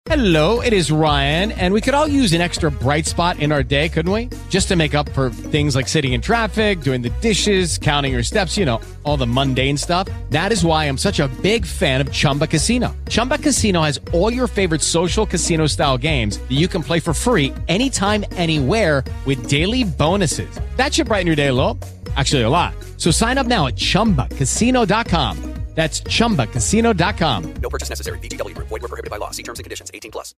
Hello, it is Ryan, and we could all use an extra bright spot in our day, couldn't we? Just to make up for things like sitting in traffic, doing the dishes, counting your steps, you know, all the mundane stuff. That is why I'm such a big fan of Chumba Casino. Chumba Casino has all your favorite social casino-style games that you can play for free anytime, anywhere with daily bonuses. That should brighten your day a little. Actually, a lot. So sign up now at ChumbaCasino.com. That's ChumbaCasino.com. No purchase necessary. VGW Group. Void where prohibited by law. See terms and conditions. 18+.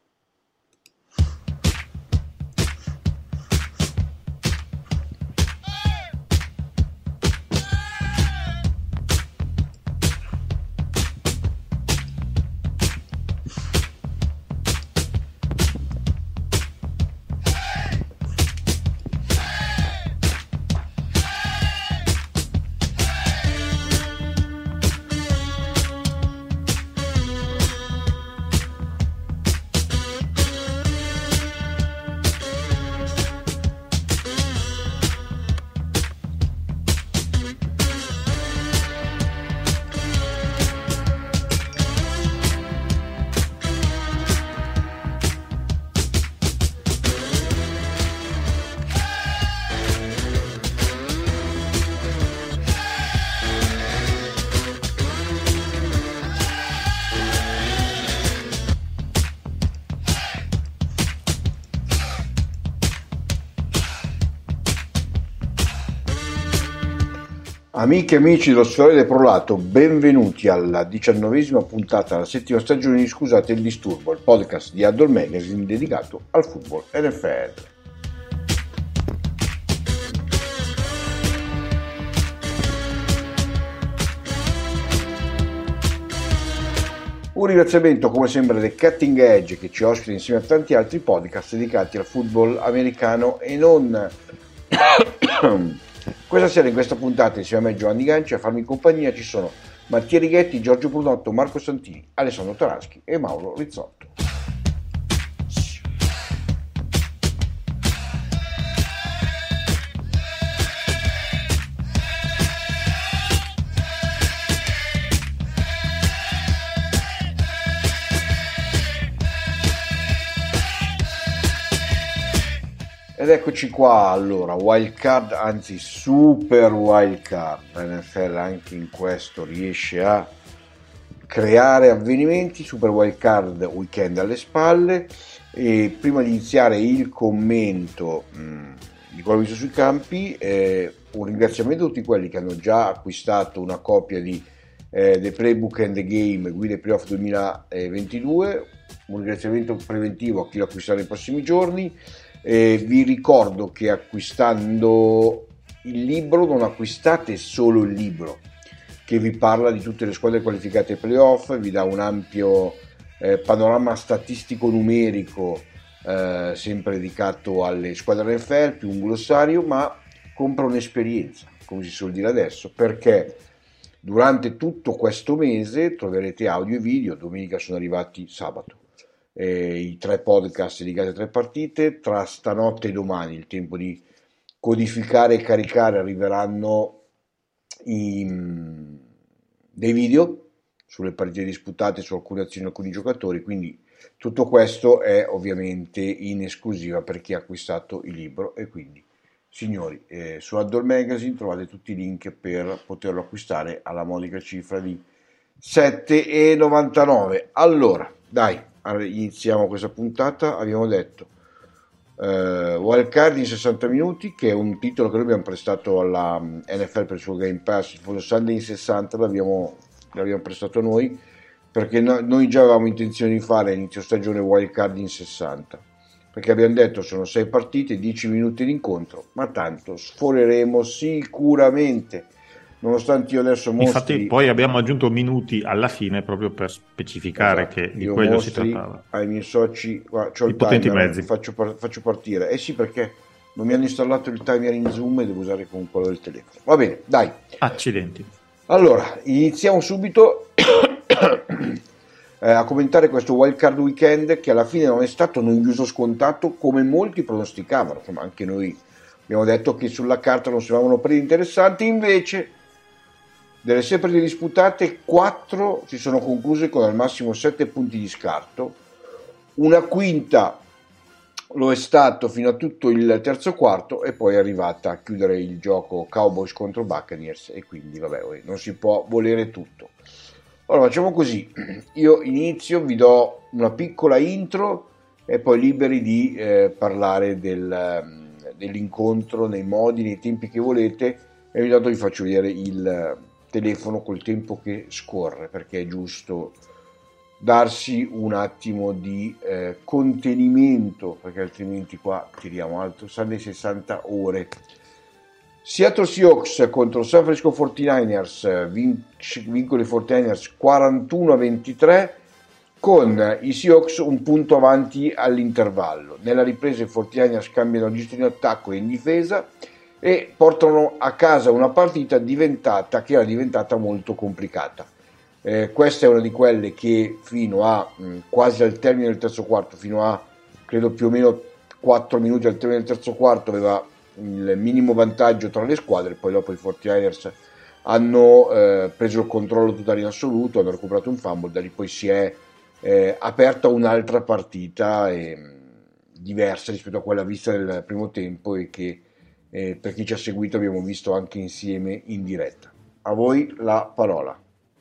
Amiche e amici dello Sferoide Prolato, benvenuti alla 19ª puntata della settima stagione di Scusate il disturbo, il podcast di Huddle Magazine dedicato al football NFL. Un ringraziamento come sempre alle Cutting Edge che ci ospita insieme a tanti altri podcast dedicati al football americano e non. Questa sera in questa puntata insieme a me Giovanni Ganci a farmi compagnia ci sono Mattia Righetti, Giorgio Brunotto, Marco Santini, Alessandro Taraschi e Mauro Rizzotto. Ed eccoci qua, allora, wild card, anzi super wild card, l'NFL anche in questo riesce a creare avvenimenti, super wild card weekend alle spalle e prima di iniziare il commento di quello visto sui campi, un ringraziamento a tutti quelli che hanno già acquistato una copia di The Playbook and the Game Guide Playoff 2022, un ringraziamento preventivo a chi lo acquisterà nei prossimi giorni. Vi ricordo che acquistando il libro non acquistate solo il libro che vi parla di tutte le squadre qualificate ai playoff, vi dà un ampio panorama statistico numerico sempre dedicato alle squadre NFL, più un glossario, ma compra un'esperienza, come si suol dire adesso, perché durante tutto questo mese troverete audio e video. Domenica sono arrivati sabato i 3 podcast dedicati a 3 partite, tra stanotte e domani il tempo di codificare e caricare arriveranno dei video sulle partite disputate, su alcune azioni e alcuni giocatori, quindi tutto questo è ovviamente in esclusiva per chi ha acquistato il libro e quindi signori su Huddle Magazine trovate tutti i link per poterlo acquistare alla modica cifra di 7,99. Allora dai, iniziamo questa puntata. Abbiamo detto Wild Card in 60 minuti, che è un titolo che noi abbiamo prestato alla NFL per il suo Game Pass, il famoso Sunday in 60 l'abbiamo prestato noi perché noi già avevamo intenzione di fare inizio stagione Wild Card in 60, perché abbiamo detto sono 6 partite, 10 minuti di incontro, ma tanto sforeremo sicuramente. Nonostante io adesso mostri... Infatti poi abbiamo aggiunto minuti alla fine proprio per specificare, esatto, che di quello si trattava. Ai miei soci, c'ho il potenti timer, mezzi. faccio partire. Sì, perché non mi hanno installato il timer in Zoom e devo usare con quello del telefono. Va bene, dai. Accidenti. Allora, iniziamo subito a commentare questo Wild Card Weekend che alla fine non è stato noioso scontato come molti pronosticavano. Insomma, anche noi abbiamo detto che sulla carta non sembravano partite interessanti, invece... Delle 6 partite disputate, 4 si sono concluse con al massimo 7 punti di scarto, una quinta lo è stato fino a tutto il terzo quarto e poi è arrivata a chiudere il gioco Cowboys contro Buccaneers, e quindi vabbè, non si può volere tutto. Allora facciamo così, io inizio, vi do una piccola intro e poi liberi di parlare dell'incontro nei modi, nei tempi che volete, e intanto vi faccio vedere il telefono col tempo che scorre, perché è giusto darsi un attimo di contenimento, perché altrimenti qua tiriamo alto, saranno le 60 ore. Seattle Seahawks contro San Francisco 49ers, vincono i 49ers 41-23, con i Seahawks un punto avanti all'intervallo. Nella ripresa i 49ers cambiano gestione in attacco e in difesa e portano a casa una partita che era diventata molto complicata. Questa è una di quelle che fino a quasi al termine del terzo quarto, fino a credo più o meno 4 minuti al termine del terzo quarto, aveva il minimo vantaggio tra le squadre. Poi dopo i 49ers hanno preso il controllo totale in assoluto, hanno recuperato un fumble, da lì poi si è aperta un'altra partita diversa rispetto a quella vista nel primo tempo, e che per chi ci ha seguito abbiamo visto anche insieme in diretta. A voi la parola.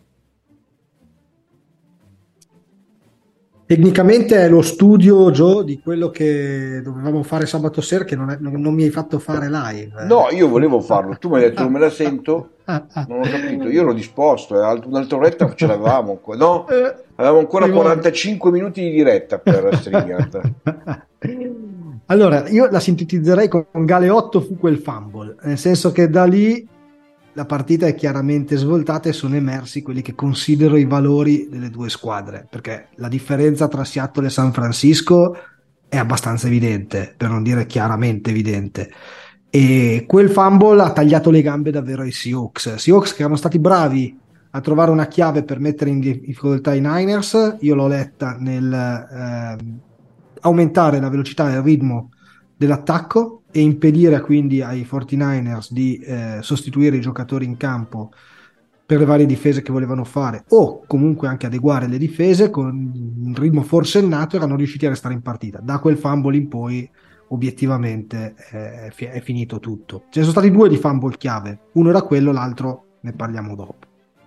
Tecnicamente è lo studio, Joe, di quello che dovevamo fare sabato sera, che non mi hai fatto fare live. No, io volevo farlo, tu mi hai detto non me la sento, non ho capito, io ero disposto, un'altra oretta ce l'avevamo, no? Avevamo ancora 45 minuti di diretta per StreamYard. Allora, io la sintetizzerei con Galeotto fu quel fumble, nel senso che da lì la partita è chiaramente svoltata e sono emersi quelli che considero i valori delle due squadre, perché la differenza tra Seattle e San Francisco è abbastanza evidente, per non dire chiaramente evidente, e quel fumble ha tagliato le gambe davvero ai Seahawks che erano stati bravi a trovare una chiave per mettere in difficoltà i Niners. Io l'ho letta nel aumentare la velocità e il ritmo dell'attacco e impedire quindi ai 49ers di sostituire i giocatori in campo per le varie difese che volevano fare, o comunque anche adeguare le difese con un ritmo forsennato. Erano riusciti a restare in partita. Da quel fumble in poi obiettivamente è finito tutto. Ce ne sono stati due di fumble chiave, uno era quello, l'altro ne parliamo dopo.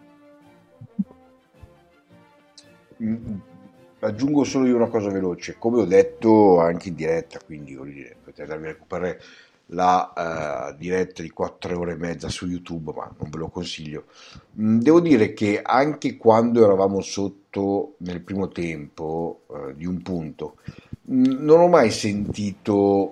Aggiungo solo io una cosa veloce, come ho detto anche in diretta, quindi potete andarvi a recuperare la diretta di 4 ore e mezza su YouTube, ma non ve lo consiglio. Devo dire che anche quando eravamo sotto nel primo tempo di un punto, non ho mai sentito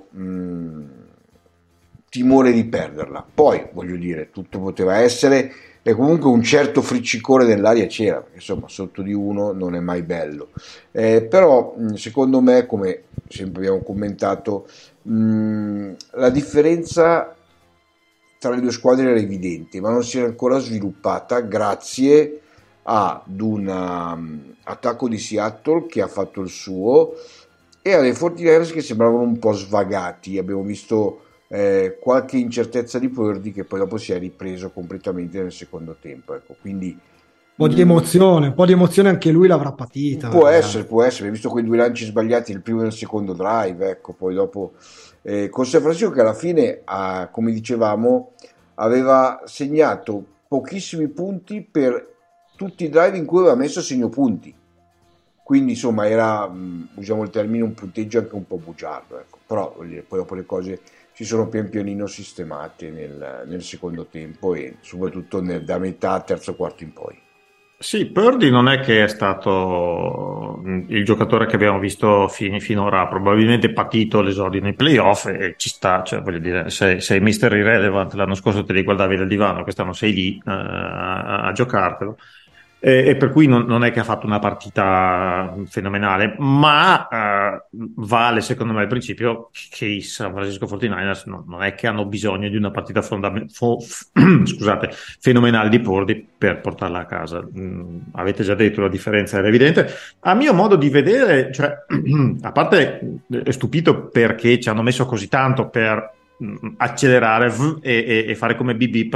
timore di perderla. Poi voglio dire, tutto poteva essere, e comunque un certo friccicore nell'aria c'era, perché insomma sotto di uno non è mai bello, però secondo me, come sempre abbiamo commentato, la differenza tra le due squadre era evidente, ma non si era ancora sviluppata grazie ad un attacco di Seattle che ha fatto il suo e alle 49ers che sembravano un po' svagati. Abbiamo visto qualche incertezza di Purdy che poi dopo si è ripreso completamente nel secondo tempo, ecco, quindi un po' di emozione anche lui l'avrà patita. Può essere, abbiamo visto quei 2 lanci sbagliati nel primo e nel secondo drive, ecco, poi dopo con San Francisco che alla fine come dicevamo aveva segnato pochissimi punti per tutti i drive in cui aveva messo segno punti, quindi insomma era, usiamo il termine, un punteggio anche un po' bugiardo, ecco. Però poi dopo le cose si sono pian pianino sistemate nel secondo tempo e soprattutto da metà terzo quarto in poi. Sì, Purdy non è che è stato il giocatore che abbiamo visto finora, ha probabilmente patito l'esordio nei playoff e ci sta, cioè voglio dire, sei Mr. Irrelevant, l'anno scorso te li guardavi dal divano, quest'anno sei lì a giocartelo. E per cui non è che ha fatto una partita fenomenale, ma vale secondo me il principio che i San Francisco 49ers non è che hanno bisogno di una partita scusate, fenomenale di Purdy per portarla a casa. Avete già detto, la differenza era evidente. A mio modo di vedere, cioè, a parte è stupito perché ci hanno messo così tanto per accelerare e fare come Bip Bip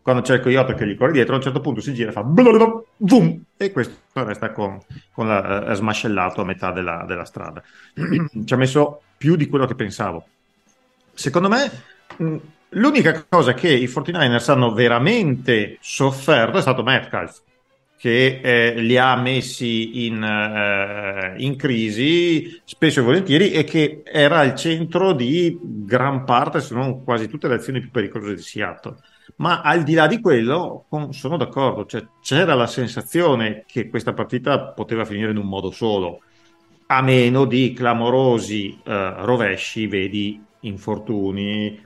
quando c'è il coyote che gli corre dietro, a un certo punto si gira e fa boom, e questo resta con smascellato a metà della strada. Ci ha messo più di quello che pensavo. Secondo me l'unica cosa che i 49ers hanno veramente sofferto è stato Metcalf, che li ha messi in crisi spesso e volentieri, e che era al centro di gran parte, se non quasi tutte le azioni più pericolose di Seattle. Ma al di là di quello, sono d'accordo, cioè, c'era la sensazione che questa partita poteva finire in un modo solo, a meno di clamorosi rovesci, vedi infortuni,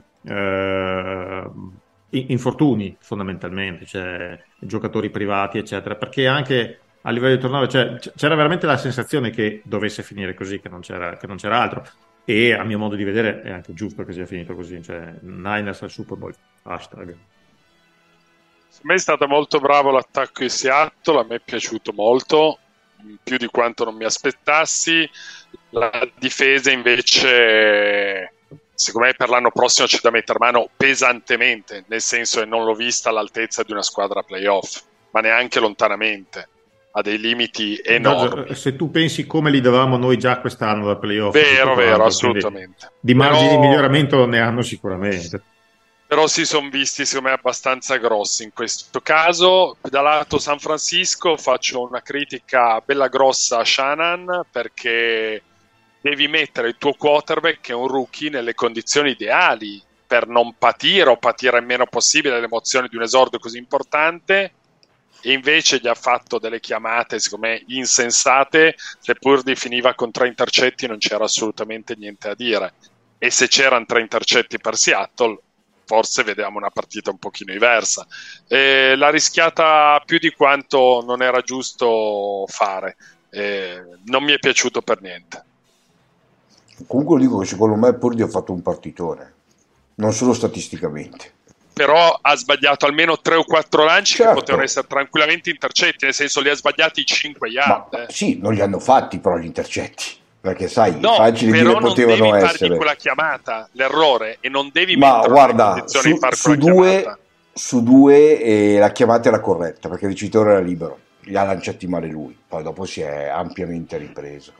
infortuni fondamentalmente, cioè giocatori privati eccetera, perché anche a livello di turnover, cioè, c'era veramente la sensazione che dovesse finire così, che non c'era altro, e a mio modo di vedere è anche giusto che sia finito così, cioè Niners al Super Bowl, hashtag. Per me è stato molto bravo l'attacco di Seattle, a me è piaciuto molto, più di quanto non mi aspettassi. La difesa invece, secondo me per l'anno prossimo c'è da mettere mano pesantemente, nel senso che non l'ho vista all'altezza di una squadra playoff, ma neanche lontanamente, ha dei limiti enormi. Se tu pensi come li davamo noi già quest'anno da playoff, vero, assolutamente. Di margini di miglioramento ne hanno sicuramente. Però si sono visti secondo me abbastanza grossi in questo caso. Da lato San Francisco faccio una critica bella grossa a Shanahan, perché devi mettere il tuo quarterback, che è un rookie, nelle condizioni ideali per non patire o patire il meno possibile le emozioni di un esordio così importante, e invece gli ha fatto delle chiamate secondo me insensate, seppur finiva con 3 intercetti non c'era assolutamente niente a dire, e se c'erano 3 intercetti per Seattle forse vediamo una partita un pochino diversa. L'ha rischiata più di quanto non era giusto fare, non mi è piaciuto per niente. Comunque dico che secondo me Purdy ha fatto un partitone, non solo statisticamente. Però ha sbagliato almeno 3 o 4 lanci, certo, che potevano essere tranquillamente intercetti, nel senso li ha sbagliati 5 yard. Sì, non li hanno fatti però gli intercetti, perché sai, no, facili dire potevano non devi essere. fargli quella chiamata, l'errore, e non devi ma mettere guarda, in condizione di fare quella chiamata. Su due la chiamata era corretta, perché il ricevitore era libero, li ha lanciati male lui, poi dopo si è ampiamente ripreso.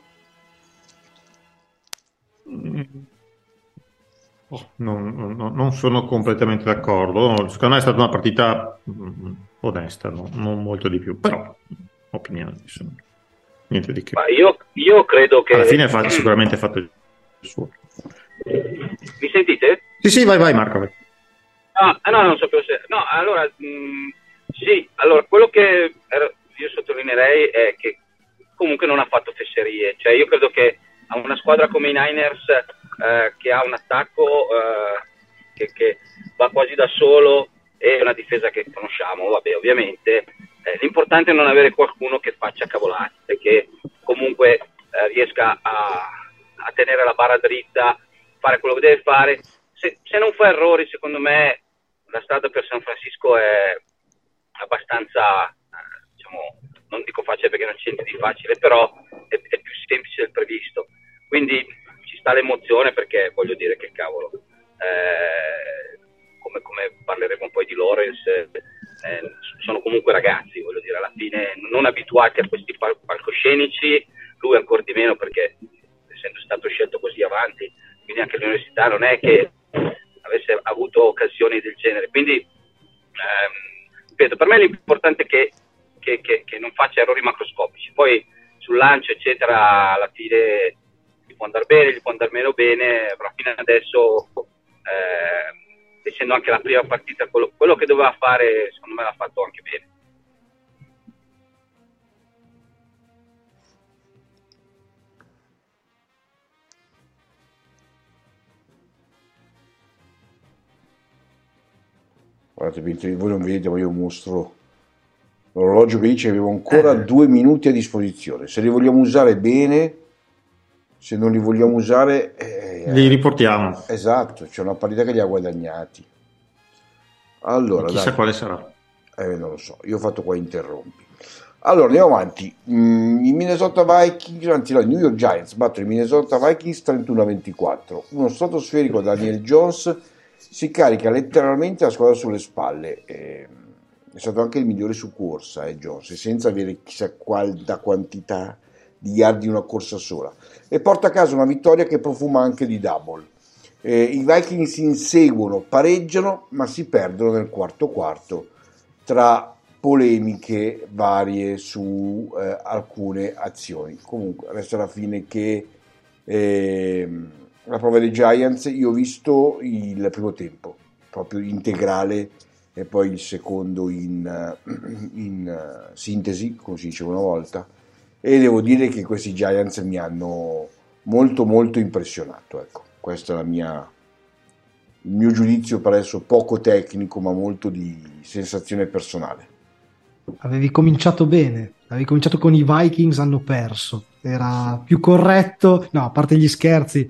Non sono completamente d'accordo. Secondo me è stata una partita onesta, non molto di più, però opinioni, insomma. Niente di che. Ma io credo che alla fine ha sicuramente fatto il suo. Mi sentite? Sì, vai Marco. No, non sapevo se. No, allora sì, allora quello che io sottolineerei è che comunque non ha fatto fesserie, cioè io credo che a una squadra come i Niners che ha un attacco che va quasi da solo e una difesa che conosciamo, vabbè, ovviamente l'importante è non avere qualcuno che faccia cavolate, che comunque riesca a tenere la barra dritta, fare quello che deve fare. Se non fa errori, secondo me la strada per San Francisco è abbastanza, diciamo, non dico facile perché non c'è niente di facile, però è più semplice del previsto. Quindi ci sta l'emozione, perché voglio dire che cavolo, come parleremo poi di Lawrence, sono comunque ragazzi, voglio dire, alla fine non abituati a questi palcoscenici, lui ancora di meno, perché essendo stato scelto così avanti, quindi anche l'università non è che avesse avuto occasioni del genere, quindi ripeto, per me l'importante è che non faccia errori macroscopici, poi sul lancio eccetera alla fine gli può andare bene, gli può andare meno bene, però fino adesso essendo anche la prima partita quello che doveva fare secondo me l'ha fatto anche bene. Guardate, mentre voi non vedete, ma io mostro l'orologio che dice che avevo ancora 2 minuti a disposizione. Se li vogliamo usare bene, se non li vogliamo usare li riportiamo. Esatto, c'è una partita che li ha guadagnati. Allora, chissà quale sarà. Non lo so, io ho fatto qua interrompi. Allora andiamo avanti. I Minnesota Vikings, anzi no, i New York Giants battono i Minnesota Vikings 31-24. Uno stratosferico Daniel Jones si carica letteralmente la squadra sulle spalle. È stato anche il migliore su corsa, Jones, e senza avere chissà quanta quantità di yard di una corsa sola, e porta a casa una vittoria che profuma anche di double. I Vikings inseguono, pareggiano, ma si perdono nel quarto quarto tra polemiche varie su alcune azioni. Comunque resta alla fine che la prova dei Giants, io ho visto il primo tempo proprio integrale e poi il secondo in sintesi, come si diceva una volta, e devo dire che questi Giants mi hanno molto molto impressionato. Ecco, questo è il mio giudizio, per adesso poco tecnico ma molto di sensazione personale. Avevi cominciato bene, avevi cominciato con i Vikings hanno perso, era più corretto, no, a parte gli scherzi,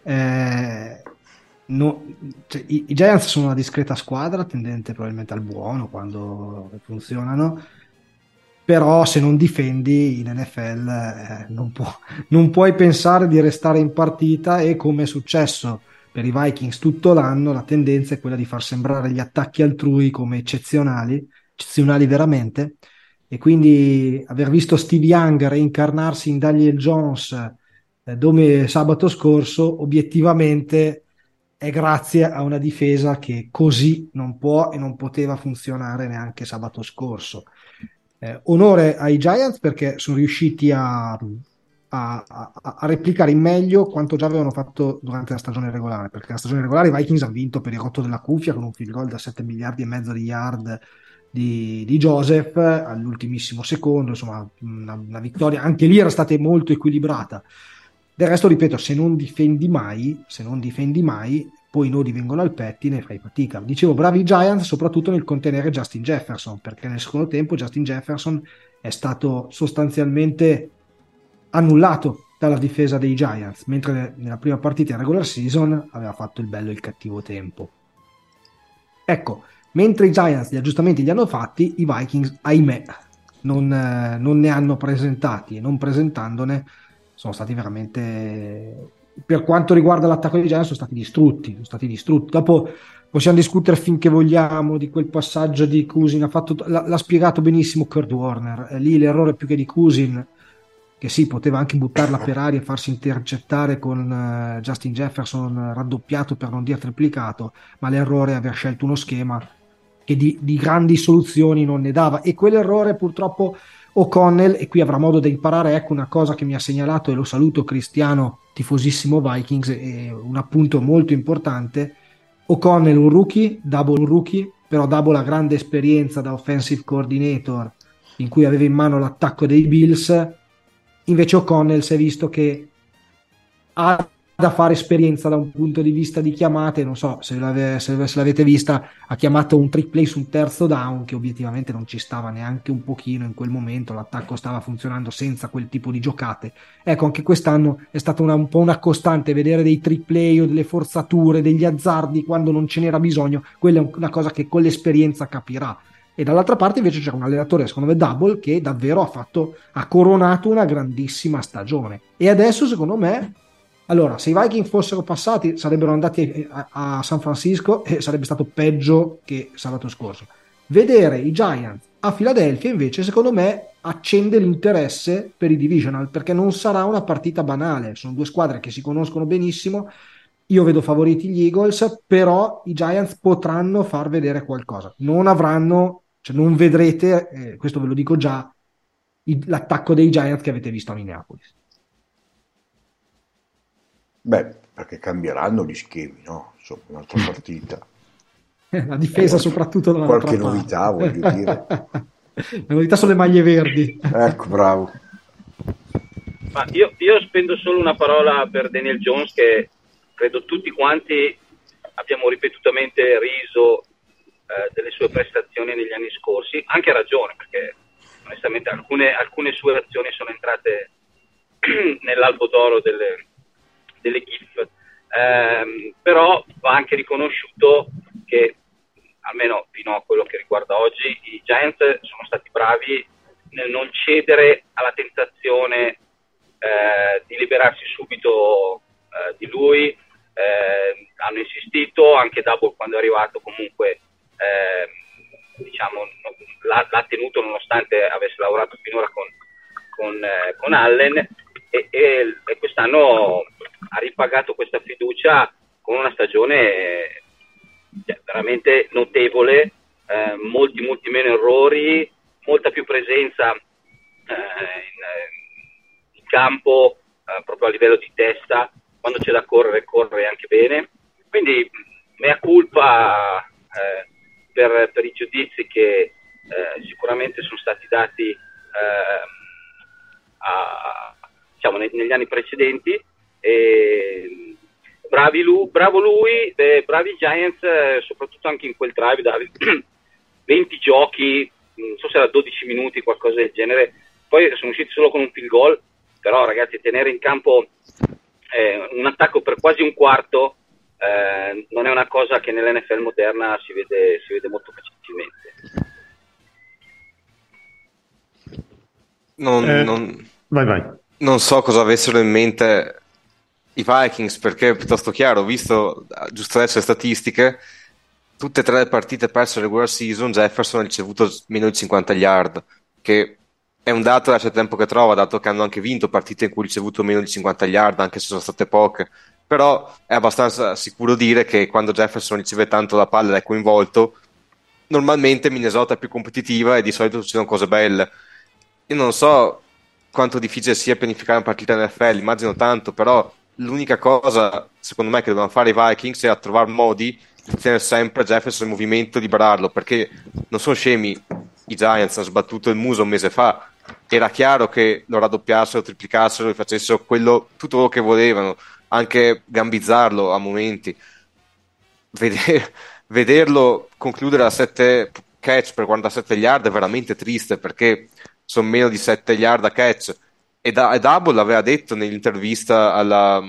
no, cioè, i Giants sono una discreta squadra tendente probabilmente al buono quando funzionano, però se non difendi in NFL non puoi pensare di restare in partita, e come è successo per i Vikings tutto l'anno, la tendenza è quella di far sembrare gli attacchi altrui come eccezionali veramente, e quindi aver visto Steve Young reincarnarsi in Daniel Jones sabato scorso, obiettivamente è grazie a una difesa che così non può e non poteva funzionare neanche sabato scorso. Onore ai Giants perché sono riusciti a replicare in meglio quanto già avevano fatto durante la stagione regolare, perché la stagione regolare i Vikings hanno vinto per il rotto della cuffia con un field goal da 7 miliardi e mezzo di yard di Joseph all'ultimissimo secondo, insomma una vittoria, anche lì era stata molto equilibrata. Del resto, ripeto, se non difendi mai, poi i nodi vengono al pettine e fai fatica. Dicevo, bravi Giants soprattutto nel contenere Justin Jefferson, perché nel secondo tempo Justin Jefferson è stato sostanzialmente annullato dalla difesa dei Giants, mentre nella prima partita in regular season aveva fatto il bello e il cattivo tempo. Ecco, mentre i Giants gli aggiustamenti li hanno fatti, i Vikings, ahimè, non ne hanno presentati, e non presentandone sono stati veramente, per quanto riguarda l'attacco dei Giants, sono stati distrutti. Dopo possiamo discutere finché vogliamo di quel passaggio di Cousin, l'ha spiegato benissimo Kurt Warner, lì l'errore più che di Cousin, che sì, poteva anche buttarla per aria e farsi intercettare con Justin Jefferson raddoppiato per non dire triplicato, ma l'errore è aver scelto uno schema che di grandi soluzioni non ne dava, e quell'errore purtroppo O'Connell, e qui avrà modo di imparare, ecco una cosa che mi ha segnalato, e lo saluto Cristiano, tifosissimo Vikings, è un appunto molto importante. O'Connell un rookie, però Double ha grande esperienza da offensive coordinator, in cui aveva in mano l'attacco dei Bills. Invece O'Connell si è visto che ha da fare esperienza da un punto di vista di chiamate, non so se l'avete vista, ha chiamato un trick play su un terzo down che obiettivamente non ci stava neanche un pochino in quel momento, l'attacco stava funzionando senza quel tipo di giocate. Ecco, anche quest'anno è stata un po' una costante vedere dei trick play o delle forzature, degli azzardi quando non ce n'era bisogno. Quella è una cosa che con l'esperienza capirà. E dall'altra parte invece c'era un allenatore, secondo me Double, che davvero ha coronato una grandissima stagione, e adesso secondo me, allora, se i Viking fossero passati sarebbero andati a San Francisco e sarebbe stato peggio che sabato scorso. Vedere i Giants a Philadelphia invece secondo me accende l'interesse per i divisional, perché non sarà una partita banale, sono due squadre che si conoscono benissimo. Io vedo favoriti gli Eagles, però i Giants potranno far vedere qualcosa, non vedrete, questo ve lo dico già, l'attacco dei Giants che avete visto a Minneapolis. Beh, perché cambieranno gli schemi, no? Insomma, un'altra partita. La difesa soprattutto dall'altra qualche parte. Novità, voglio dire. Le novità sono le maglie verdi. Ecco, bravo. Ma io spendo solo una parola per Daniel Jones, che credo tutti quanti abbiamo ripetutamente riso delle sue prestazioni negli anni scorsi, anche a ragione, perché onestamente alcune sue azioni sono entrate nell'albo d'oro delle GIF, però va anche riconosciuto che, almeno fino a quello che riguarda oggi, i Giants sono stati bravi nel non cedere alla tentazione di liberarsi subito di lui, hanno insistito, anche Double quando è arrivato comunque diciamo l'ha tenuto nonostante avesse lavorato finora con Allen, e quest'anno ha ripagato questa fiducia con una stagione veramente notevole, molti meno errori, molta più presenza in campo, proprio a livello di testa. Quando c'è da corre anche bene, quindi mea culpa per i giudizi che sicuramente sono stati dati diciamo negli anni precedenti. Bravo lui, bravi i Giants, soprattutto anche in quel drive da 20 giochi, non so se era 12 minuti, qualcosa del genere, poi sono usciti solo con un field goal, però ragazzi, tenere in campo un attacco per quasi un quarto non è una cosa che nell'NFL moderna si vede molto facilmente. Vai. Non so cosa avessero in mente i Vikings, perché è piuttosto chiaro, ho visto giusto adesso le statistiche, tutte e 3 le partite perse regular season, Jefferson ha ricevuto meno di 50 yard, che è un dato da c'è tempo che trova, dato che hanno anche vinto partite in cui ha ricevuto meno di 50 yard, anche se sono state poche, però è abbastanza sicuro dire che quando Jefferson riceve tanto la palla ed è coinvolto, normalmente Minnesota è più competitiva e di solito succedono cose belle. Io non so quanto difficile sia pianificare una partita NFL, immagino tanto, però l'unica cosa secondo me che devono fare i Vikings è a trovare modi di tenere sempre Jefferson in movimento, liberarlo, perché non sono scemi. I Giants hanno sbattuto il muso un mese fa, era chiaro che lo raddoppiassero, triplicassero e facessero tutto quello che volevano, anche gambizzarlo a momenti. Vederlo concludere a 7 catch per 47 yard è veramente triste, perché sono meno di 7 yard a catch, e Double aveva detto nell'intervista alla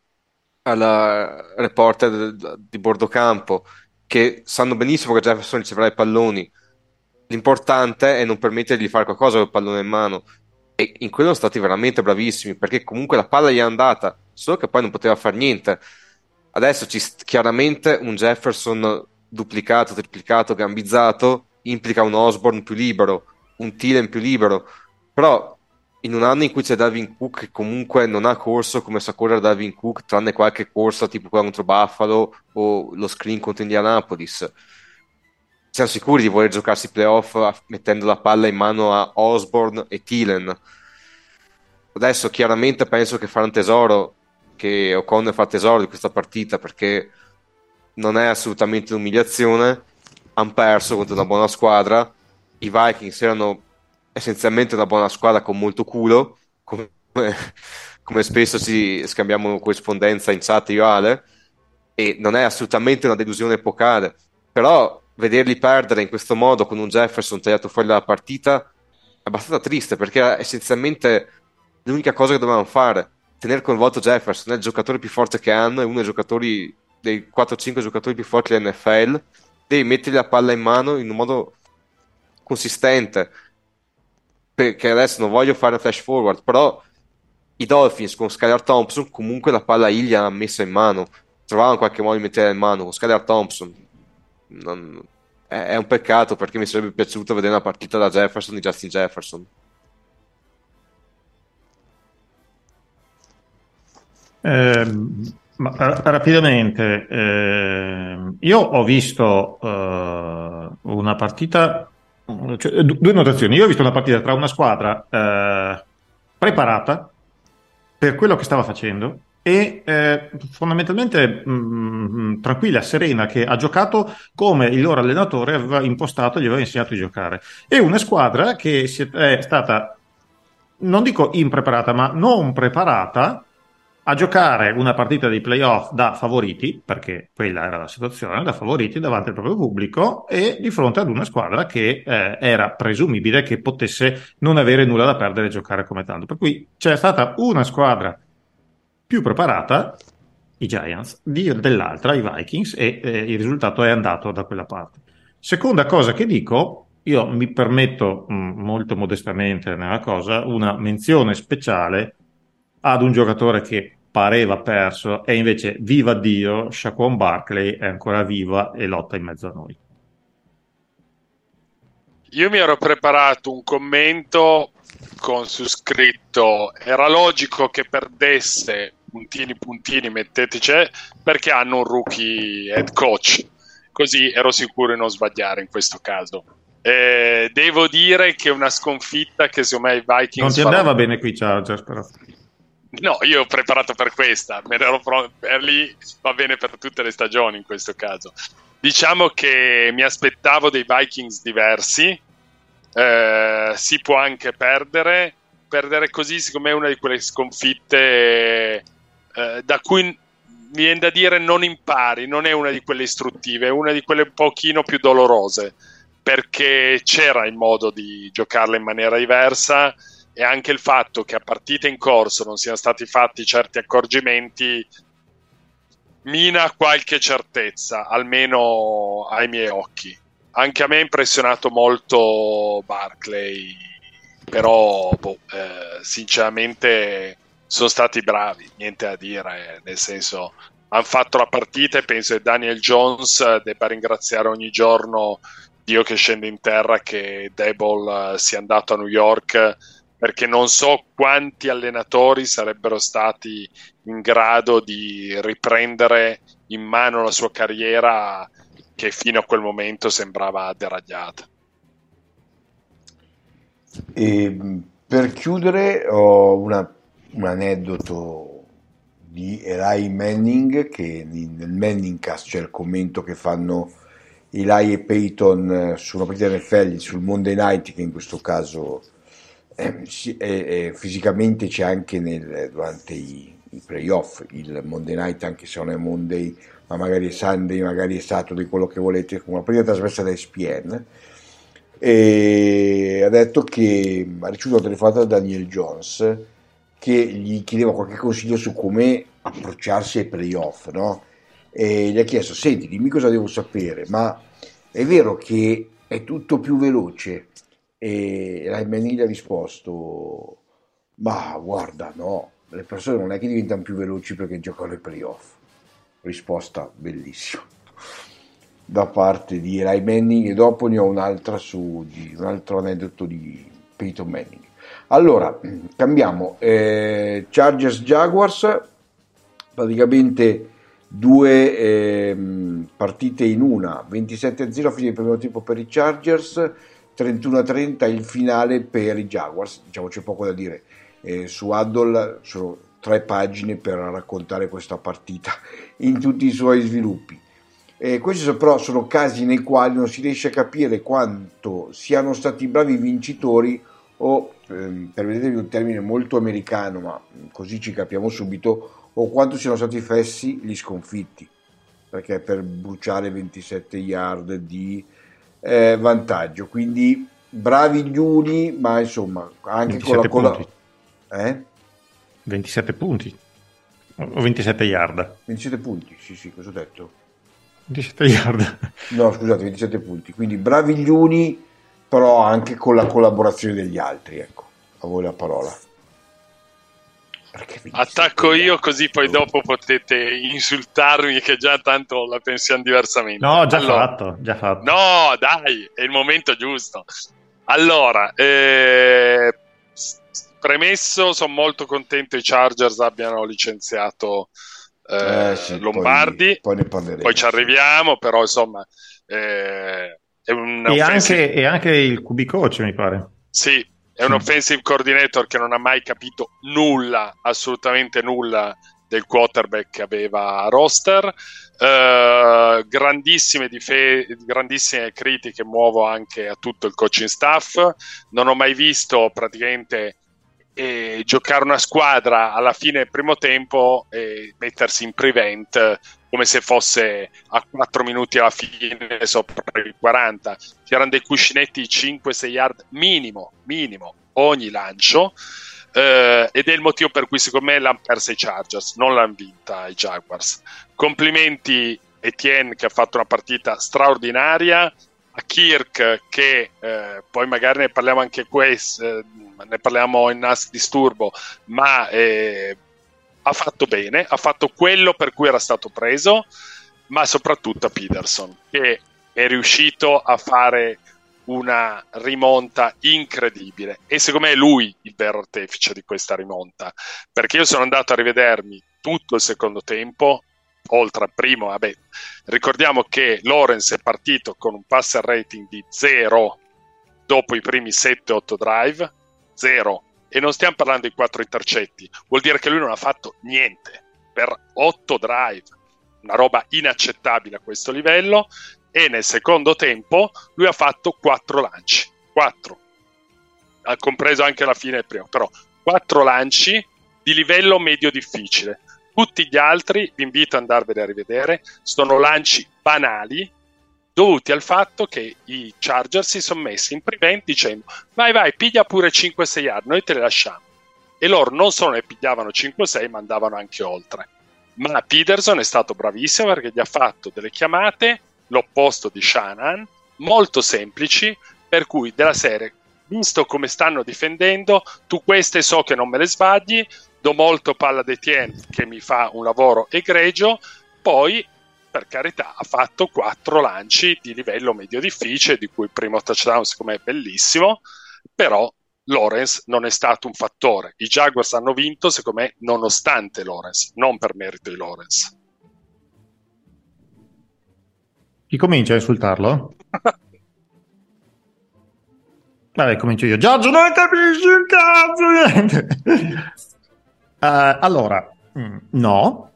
reporter di Bordocampo che sanno benissimo che Jefferson riceverà i palloni, l'importante è non permettergli di fare qualcosa col pallone in mano, e in quello sono stati veramente bravissimi, perché comunque la palla gli è andata, solo che poi non poteva fare niente. Adesso chiaramente un Jefferson duplicato, triplicato, gambizzato implica un Osborne più libero, un Thielen più libero, però in un anno in cui c'è Dalvin Cook che comunque non ha corso come sa correre Dalvin Cook, tranne qualche corsa tipo quella contro Buffalo o lo screen contro Indianapolis, siamo sicuri di voler giocarsi i playoff mettendo la palla in mano a Osborne e Thielen? Adesso chiaramente penso che faranno tesoro, che O'Connor fa tesoro di questa partita, perché non è assolutamente un'umiliazione, hanno perso contro una buona squadra, i Vikings erano essenzialmente una buona squadra con molto culo, come spesso ci scambiamo corrispondenza in chat io e Ale, e non è assolutamente una delusione epocale, però vederli perdere in questo modo con un Jefferson tagliato fuori dalla partita è abbastanza triste, perché era essenzialmente l'unica cosa che dovevano fare, tenere coinvolto Jefferson, è il giocatore più forte che hanno, è uno dei 4-5 giocatori più forti dell'NFL, devi mettergli la palla in mano in un modo consistente, perché adesso non voglio fare flash forward, però i Dolphins con Skylar Thompson comunque la palla gli hanno messa in mano, trovavano qualche modo di metterla in mano con Skylar Thompson. È un peccato, perché mi sarebbe piaciuto vedere una partita da Jefferson di Justin Jefferson. Rapidamente, io ho visto una partita, cioè, due notazioni. Io ho visto una partita tra una squadra preparata per quello che stava facendo e fondamentalmente tranquilla, serena, che ha giocato come il loro allenatore aveva impostato, gli aveva insegnato di giocare, e una squadra che è stata, non dico impreparata, ma non preparata a giocare una partita di playoff da favoriti, perché quella era la situazione, da favoriti davanti al proprio pubblico e di fronte ad una squadra che era presumibile che potesse non avere nulla da perdere e giocare come tanto. Per cui c'è stata una squadra più preparata, i Giants, dell'altra, i Vikings, e il risultato è andato da quella parte. Seconda cosa che dico, io mi permetto molto modestamente nella cosa una menzione speciale ad un giocatore che pareva perso, e invece, viva Dio, Saquon Barkley è ancora viva e lotta in mezzo a noi. Io mi ero preparato un commento con su scritto: era logico che perdesse, puntini, metteteci, perché hanno un rookie head coach, così ero sicuro di non sbagliare in questo caso. Devo dire che è una sconfitta che secondo me i Vikings non ti andava bene qui Chargers, però. No, io ho preparato per questa, per lì va bene per tutte le stagioni in questo caso. Diciamo che mi aspettavo dei Vikings diversi, si può anche perdere così, secondo me è una di quelle sconfitte da cui mi viene da dire non impari, non è una di quelle istruttive, è una di quelle un pochino più dolorose, perché c'era il modo di giocarla in maniera diversa, e anche il fatto che a partita in corso non siano stati fatti certi accorgimenti mina qualche certezza, almeno ai miei occhi. Anche a me ha impressionato molto Barkley, però sinceramente sono stati bravi, niente da dire, nel senso, hanno fatto la partita, e penso che Daniel Jones debba ringraziare ogni giorno Dio che scende in terra che Daboll sia andato a New York, perché non so quanti allenatori sarebbero stati in grado di riprendere in mano la sua carriera, che fino a quel momento sembrava deragliata. E per chiudere ho un aneddoto di Eli Manning, che nel Manningcast c'è il commento che fanno Eli e Peyton su una partita NFL, sul Monday Night, che in questo caso fisicamente c'è anche durante i playoff, il Monday Night, anche se non è Monday, ma magari è Sunday, magari è Saturday, quello che volete, una partita trasmessa da ESPN, e ha detto che ha ricevuto una telefonata da Daniel Jones che gli chiedeva qualche consiglio su come approcciarsi ai playoff, no? E gli ha chiesto: senti, dimmi cosa devo sapere, ma è vero che è tutto più veloce? E Raimani gli ha risposto: ma guarda, no, le persone non è che diventano più veloci perché giocano ai playoff. Risposta bellissima da parte di Eli Manning. E dopo ne ho un'altra un altro aneddoto di Peyton Manning. Allora, cambiamo. Chargers Jaguars, praticamente due partite in una, 27-0 a fine del primo tempo per i Chargers, 31-30 il finale per i Jaguars. Diciamo, c'è poco da dire, su Huddle sono 3 pagine per raccontare questa partita in tutti i suoi sviluppi. Questi però sono casi nei quali non si riesce a capire quanto siano stati bravi i vincitori, o permettetemi un termine molto americano, ma così ci capiamo subito, o quanto siano stati fessi gli sconfitti, perché per bruciare 27 yard di vantaggio. Quindi bravi gli uni, ma insomma anche con la 27 punti o 27 yard? 27 punti, sì, cosa ho detto? 27 yard. No, scusate, 27 punti. Quindi bravi gli uni, però anche con la collaborazione degli altri. Ecco, a voi la parola. Attacco io, così poi dopo potete insultarmi, che già tanto la pensiamo diversamente. No, già fatto. No, dai, è il momento giusto. Allora, premesso, sono molto contento i Chargers abbiano licenziato sì, Lombardi, poi ne parleremo, poi ci arriviamo, però insomma è e anche il QB coach, mi pare. Sì, è un offensive coordinator che non ha mai capito nulla, assolutamente nulla, del quarterback che aveva a roster. Grandissime critiche muovo anche a tutto il coaching staff. Non ho mai visto praticamente giocare una squadra alla fine del primo tempo e mettersi in prevent come se fosse a 4 minuti alla fine sopra i 40. C'erano dei cuscinetti 5-6 yard minimo ogni lancio, ed è il motivo per cui secondo me l'hanno persa i Chargers, non l'hanno vinta i Jaguars. Complimenti Etienne, che ha fatto una partita straordinaria, a Kirk, che poi magari ne parliamo anche ne parliamo in Ask Disturbo, ma ha fatto bene, ha fatto quello per cui era stato preso, ma soprattutto a Peterson, che è riuscito a fare una rimonta incredibile, e secondo me è lui il vero artefice di questa rimonta, perché io sono andato a rivedermi tutto il secondo tempo, oltre al primo. Ricordiamo che Lawrence è partito con un passer rating di 0 dopo i primi 7-8 drive, 0, e non stiamo parlando di 4 intercetti, vuol dire che lui non ha fatto niente per 8 drive, una roba inaccettabile a questo livello. E nel secondo tempo lui ha fatto 4 lanci, 4, ha compreso anche la fine del primo, però 4 lanci di livello medio difficile. Tutti gli altri, vi invito ad andarvene a rivedere, sono lanci banali dovuti al fatto che i Chargers si sono messi in prevent dicendo vai, piglia pure 5-6 yard, noi te le lasciamo. E loro non solo ne pigliavano 5-6, ma andavano anche oltre. Ma Peterson è stato bravissimo perché gli ha fatto delle chiamate, l'opposto di Shanahan, molto semplici, per cui della serie, visto come stanno difendendo, tu queste so che non me le sbagli, do molto palla ad Etienne che mi fa un lavoro egregio, poi per carità ha fatto 4 lanci di livello medio difficile, di cui il primo touchdown secondo me è bellissimo, però Lawrence non è stato un fattore. I Jaguars hanno vinto secondo me nonostante Lawrence, non per merito di Lawrence. Chi comincia a insultarlo? Vabbè, comincio io. Giorgio, non capisci un cazzo! Allora, no,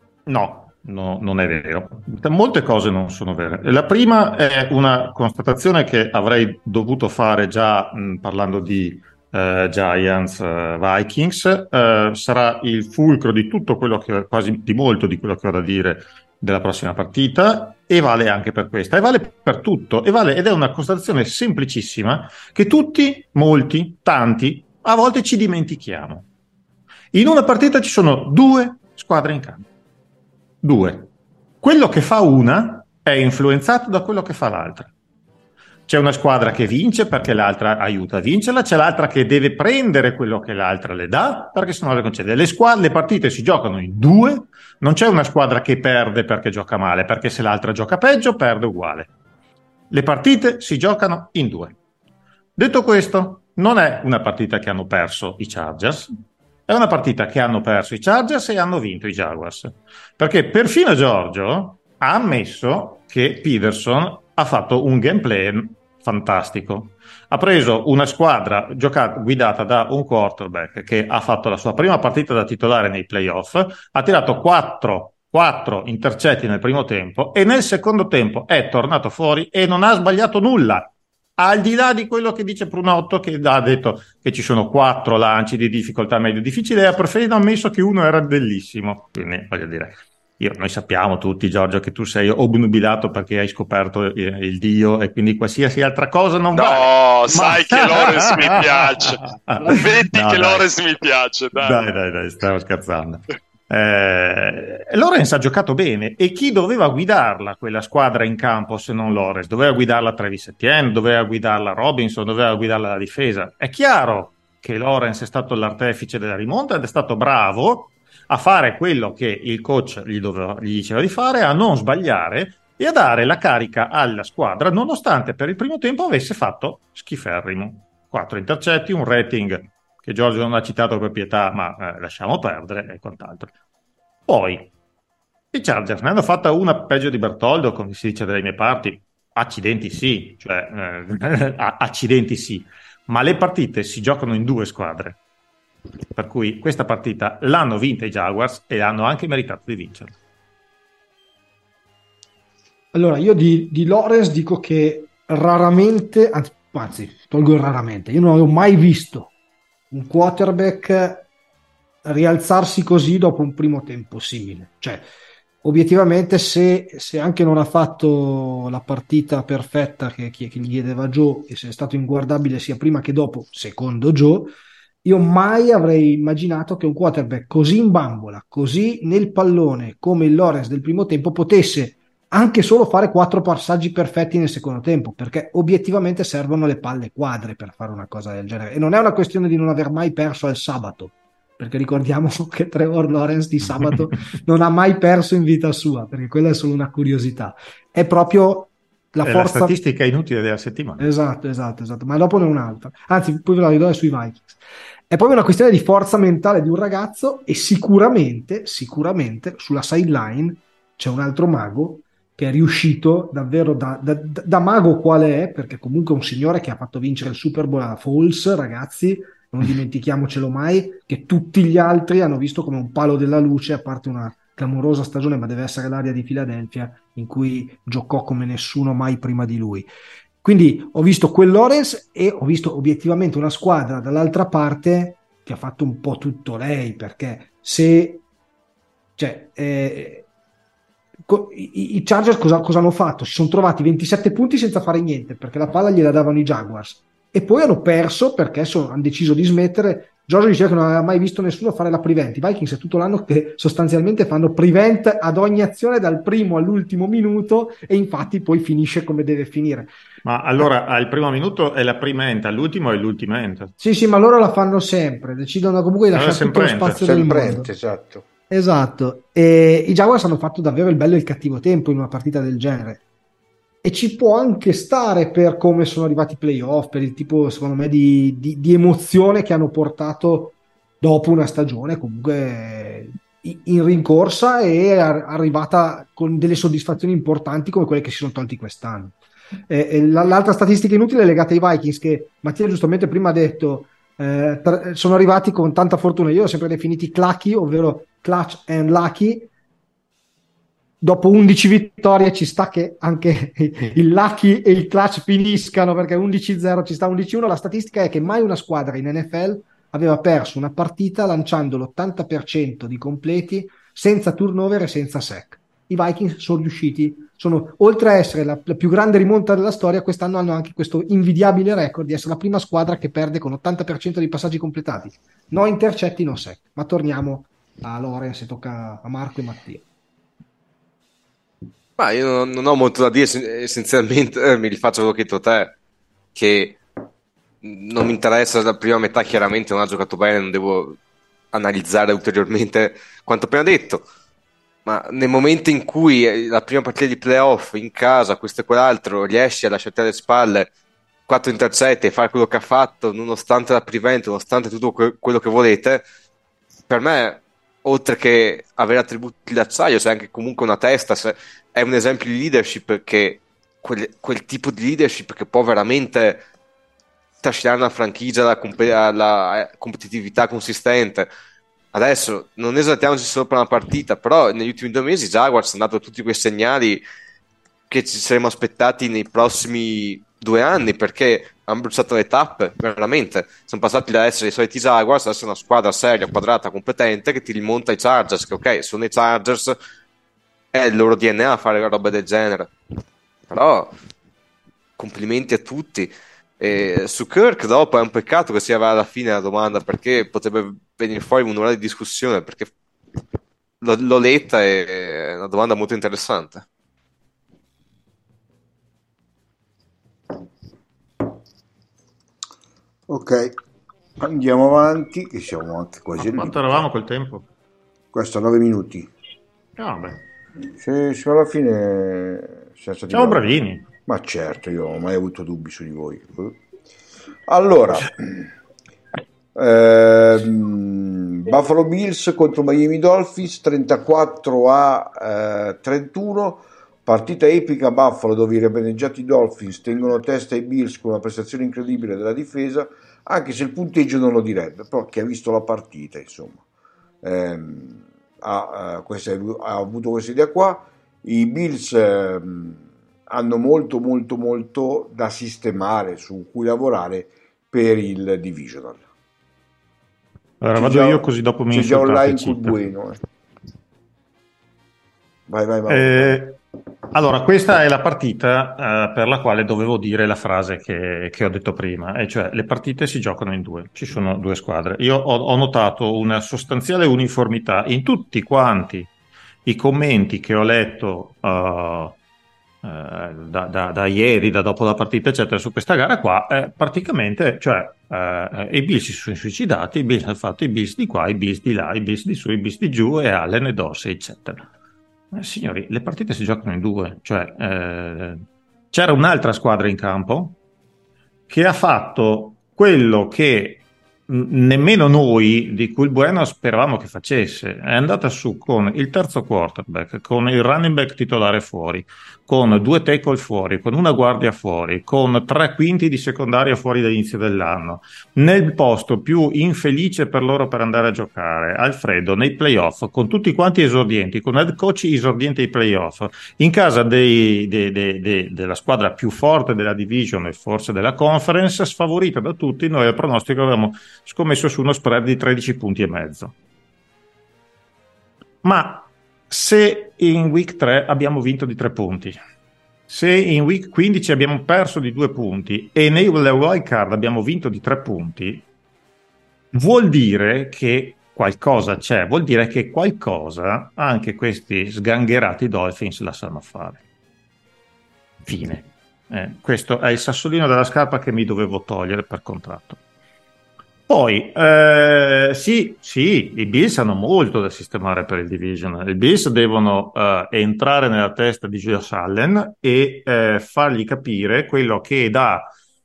non è vero. Molte cose non sono vere. La prima è una constatazione che avrei dovuto fare già parlando di Giants, Vikings. Sarà il fulcro di tutto quello che, quasi di molto di quello che ho da dire della prossima partita, e vale anche per questa, e vale per tutto, ed è una constatazione semplicissima che tutti, molti, tanti, a volte ci dimentichiamo. In una partita ci sono 2 squadre in campo. 2. Quello che fa una è influenzato da quello che fa l'altra. C'è una squadra che vince perché l'altra aiuta a vincerla, c'è l'altra che deve prendere quello che l'altra le dà perché sennò le concede. Le partite si giocano in 2, non c'è una squadra che perde perché gioca male, perché se l'altra gioca peggio perde uguale. Le partite si giocano in 2. Detto questo, non è una partita che hanno perso i Chargers, è una partita che hanno perso i Chargers e hanno vinto i Jaguars, perché perfino Giorgio ha ammesso che Peterson ha fatto un gameplay fantastico. Ha preso una squadra guidata da un quarterback che ha fatto la sua prima partita da titolare nei playoff, ha tirato 4 intercetti nel primo tempo e nel secondo tempo è tornato fuori e non ha sbagliato nulla. Al di là di quello che dice Prunotto, che ha detto che ci sono 4 lanci di difficoltà medio difficile, e ha perfino ammesso che uno era bellissimo. Quindi voglio dire, noi sappiamo tutti, Giorgio, che tu sei obnubilato perché hai scoperto il Dio e quindi qualsiasi altra cosa non va. No, sai che Lawrence mi piace. Vedi che Lawrence mi piace. Dai, stavo scherzando. Lawrence ha giocato bene, e chi doveva guidarla quella squadra in campo se non Lawrence? Doveva guidarla Travis Etienne, doveva guidarla Robinson, doveva guidarla la difesa. È chiaro che Lawrence è stato l'artefice della rimonta ed è stato bravo a fare quello che il coach gli diceva di fare, a non sbagliare e a dare la carica alla squadra, nonostante per il primo tempo avesse fatto schiferrimo. 4 intercetti, un rating che Giorgio non ha citato per pietà, ma lasciamo perdere, e quant'altro. Poi i Chargers ne hanno fatta una peggio di Bertoldo, come si dice dalle mie parti. Accidenti sì, accidenti sì, ma le partite si giocano in 2 squadre, per cui questa partita l'hanno vinta i Jaguars e hanno anche meritato di vincerla. Allora, io di Lawrence dico che raramente, anzi tolgo il raramente, io non avevo mai visto un quarterback rialzarsi così dopo un primo tempo simile. Cioè, obiettivamente, se anche non ha fatto la partita perfetta che gli chiedeva Joe, e se è stato inguardabile sia prima che dopo, secondo Joe, io mai avrei immaginato che un quarterback così in bambola, così nel pallone come il Lawrence del primo tempo, potesse anche solo fare 4 passaggi perfetti nel secondo tempo, perché obiettivamente servono le palle quadre per fare una cosa del genere, e non è una questione di non aver mai perso al sabato, perché ricordiamo che Trevor Lawrence di sabato non ha mai perso in vita sua, perché quella è solo una curiosità. È proprio la È la forza... statistica inutile della settimana. Esatto, ma dopo ne ho un'altra. Anzi, poi ve la ridò sui Vikings. È proprio una questione di forza mentale di un ragazzo e sicuramente sulla sideline c'è un altro mago che è riuscito davvero da mago quale è, perché comunque è un signore che ha fatto vincere il Super Bowl a Foles, ragazzi, non dimentichiamocelo mai, che tutti gli altri hanno visto come un palo della luce, a parte una clamorosa stagione, ma deve essere l'area di Philadelphia in cui giocò come nessuno mai prima di lui. Quindi ho visto quel Lawrence e ho visto obiettivamente una squadra dall'altra parte che ha fatto un po' tutto lei, perché i Chargers cosa hanno fatto? Si sono trovati 27 punti senza fare niente, perché la palla gliela davano i Jaguars, e poi hanno perso perché hanno deciso di smettere. Giorgio diceva che non aveva mai visto nessuno fare la prevent. I Vikings è tutto l'anno che sostanzialmente fanno prevent ad ogni azione dal primo all'ultimo minuto, e infatti poi finisce come deve finire. Ma allora al primo minuto è la prevent, all'ultimo è l'ultimate. Sì, ma loro la fanno sempre, decidono comunque di lasciare tutto lo spazio del mondo. Esatto. E i Jaguars hanno fatto davvero il bello e il cattivo tempo in una partita del genere. E ci può anche stare per come sono arrivati i playoff, per il tipo, secondo me, di emozione che hanno portato dopo una stagione comunque in rincorsa e arrivata con delle soddisfazioni importanti come quelle che si sono tolti quest'anno. L'altra statistica inutile è legata ai Vikings, che Mattia giustamente prima ha detto sono arrivati con tanta fortuna. Io ho sempre definiti clucky, ovvero clutch and lucky. Dopo 11 vittorie ci sta che anche il lucky e il clutch finiscano, perché 11-0 ci sta 11-1. La statistica è che mai una squadra in NFL aveva perso una partita lanciando l'80% di completi senza turnover e senza sack. I Vikings sono riusciti, oltre a essere la più grande rimonta della storia, quest'anno hanno anche questo invidiabile record di essere la prima squadra che perde con 80% dei passaggi completati. No intercetti, no sack. Ma torniamo a Lorenz e tocca a Marco e Mattia. Ma io non ho molto da dire, essenzialmente mi rifaccio quello che hai detto te, che non mi interessa la prima metà, chiaramente non ha giocato bene, non devo analizzare ulteriormente quanto appena detto, ma nel momento in cui la prima partita di playoff in casa, questo e quell'altro, riesci a lasciarti alle spalle 4 intercetti e fare quello che ha fatto, nonostante la prevent, nonostante tutto quello che volete, per me, oltre che avere attributi d'acciaio, c'è anche comunque una testa, è un esempio di leadership, che quel tipo di leadership che può veramente trascinare una franchigia alla competitività consistente. Adesso non esaltiamoci solo per una partita, però negli ultimi 2 mesi Jaguars hanno dato tutti quei segnali che ci saremmo aspettati nei prossimi 2 anni, perché hanno bruciato le tappe, veramente. Sono passati da essere i soliti Jaguars a essere una squadra seria, quadrata, competente, che ti rimonta ai Chargers, che ok, sono i Chargers, è il loro DNA fare roba del genere. Però complimenti a tutti. E su Kirk dopo è un peccato che sia alla fine la domanda, perché potrebbe venire fuori un'ora di discussione, perché l'ho letta e è una domanda molto interessante. Ok, andiamo avanti, che siamo anche quasi lì. Quanto eravamo col tempo? Questo 9 minuti. Vabbè. Se alla fine siamo bravini. Ma certo, io non ho mai avuto dubbi su di voi. Allora, Buffalo Bills contro Miami Dolphins 34-31, partita epica Buffalo, dove i rimaneggiati Dolphins tengono testa ai Bills con una prestazione incredibile della difesa, anche se il punteggio non lo direbbe, però chi ha visto la partita insomma ha avuto questa idea qua. I Bills hanno molto da sistemare, su cui lavorare per il divisional. Allora vado io, così dopo mi insultate. Bueno. Vai. Allora, questa è la partita per la quale dovevo dire la frase che ho detto prima, e cioè le partite si giocano in 2, ci sono 2 squadre. Io ho notato una sostanziale uniformità in tutti quanti i commenti che ho letto da ieri, da dopo la partita, eccetera, su questa gara qua, praticamente, cioè, i Bills si sono suicidati, i Bills hanno fatto i Bills di qua, i Bills di là, i Bills di su, i Bills di giù, e Allen e Dorsey, eccetera. Signori, le partite si giocano in due, cioè, c'era un'altra squadra in campo che ha fatto quello che nemmeno noi di cui il Bueno speravamo che facesse. È andata su con il terzo quarterback, con il running back titolare fuori, con 2 tackle fuori, con una guardia fuori, con 3/5 di secondaria fuori dall'inizio dell'anno, nel posto più infelice per loro per andare a giocare, Alfredo, nei playoff, con tutti quanti esordienti, con head coach esordienti ai playoff, in casa della squadra più forte della division e forse della conference, sfavorita da tutti. Noi al pronostico avevamo scommesso su uno spread di 13 punti e mezzo. Ma se in week 3 abbiamo vinto di 3 punti, se in week 15 abbiamo perso di 2 punti e nelle wild card abbiamo vinto di 3 punti, vuol dire che qualcosa c'è, vuol dire che qualcosa anche questi sgangherati Dolphins la sanno fare. Fine. Questo è il sassolino della scarpa che mi dovevo togliere per contratto. Poi, sì, i Bills hanno molto da sistemare per il division. I Bills devono entrare nella testa di Josh Allen e fargli capire quello che da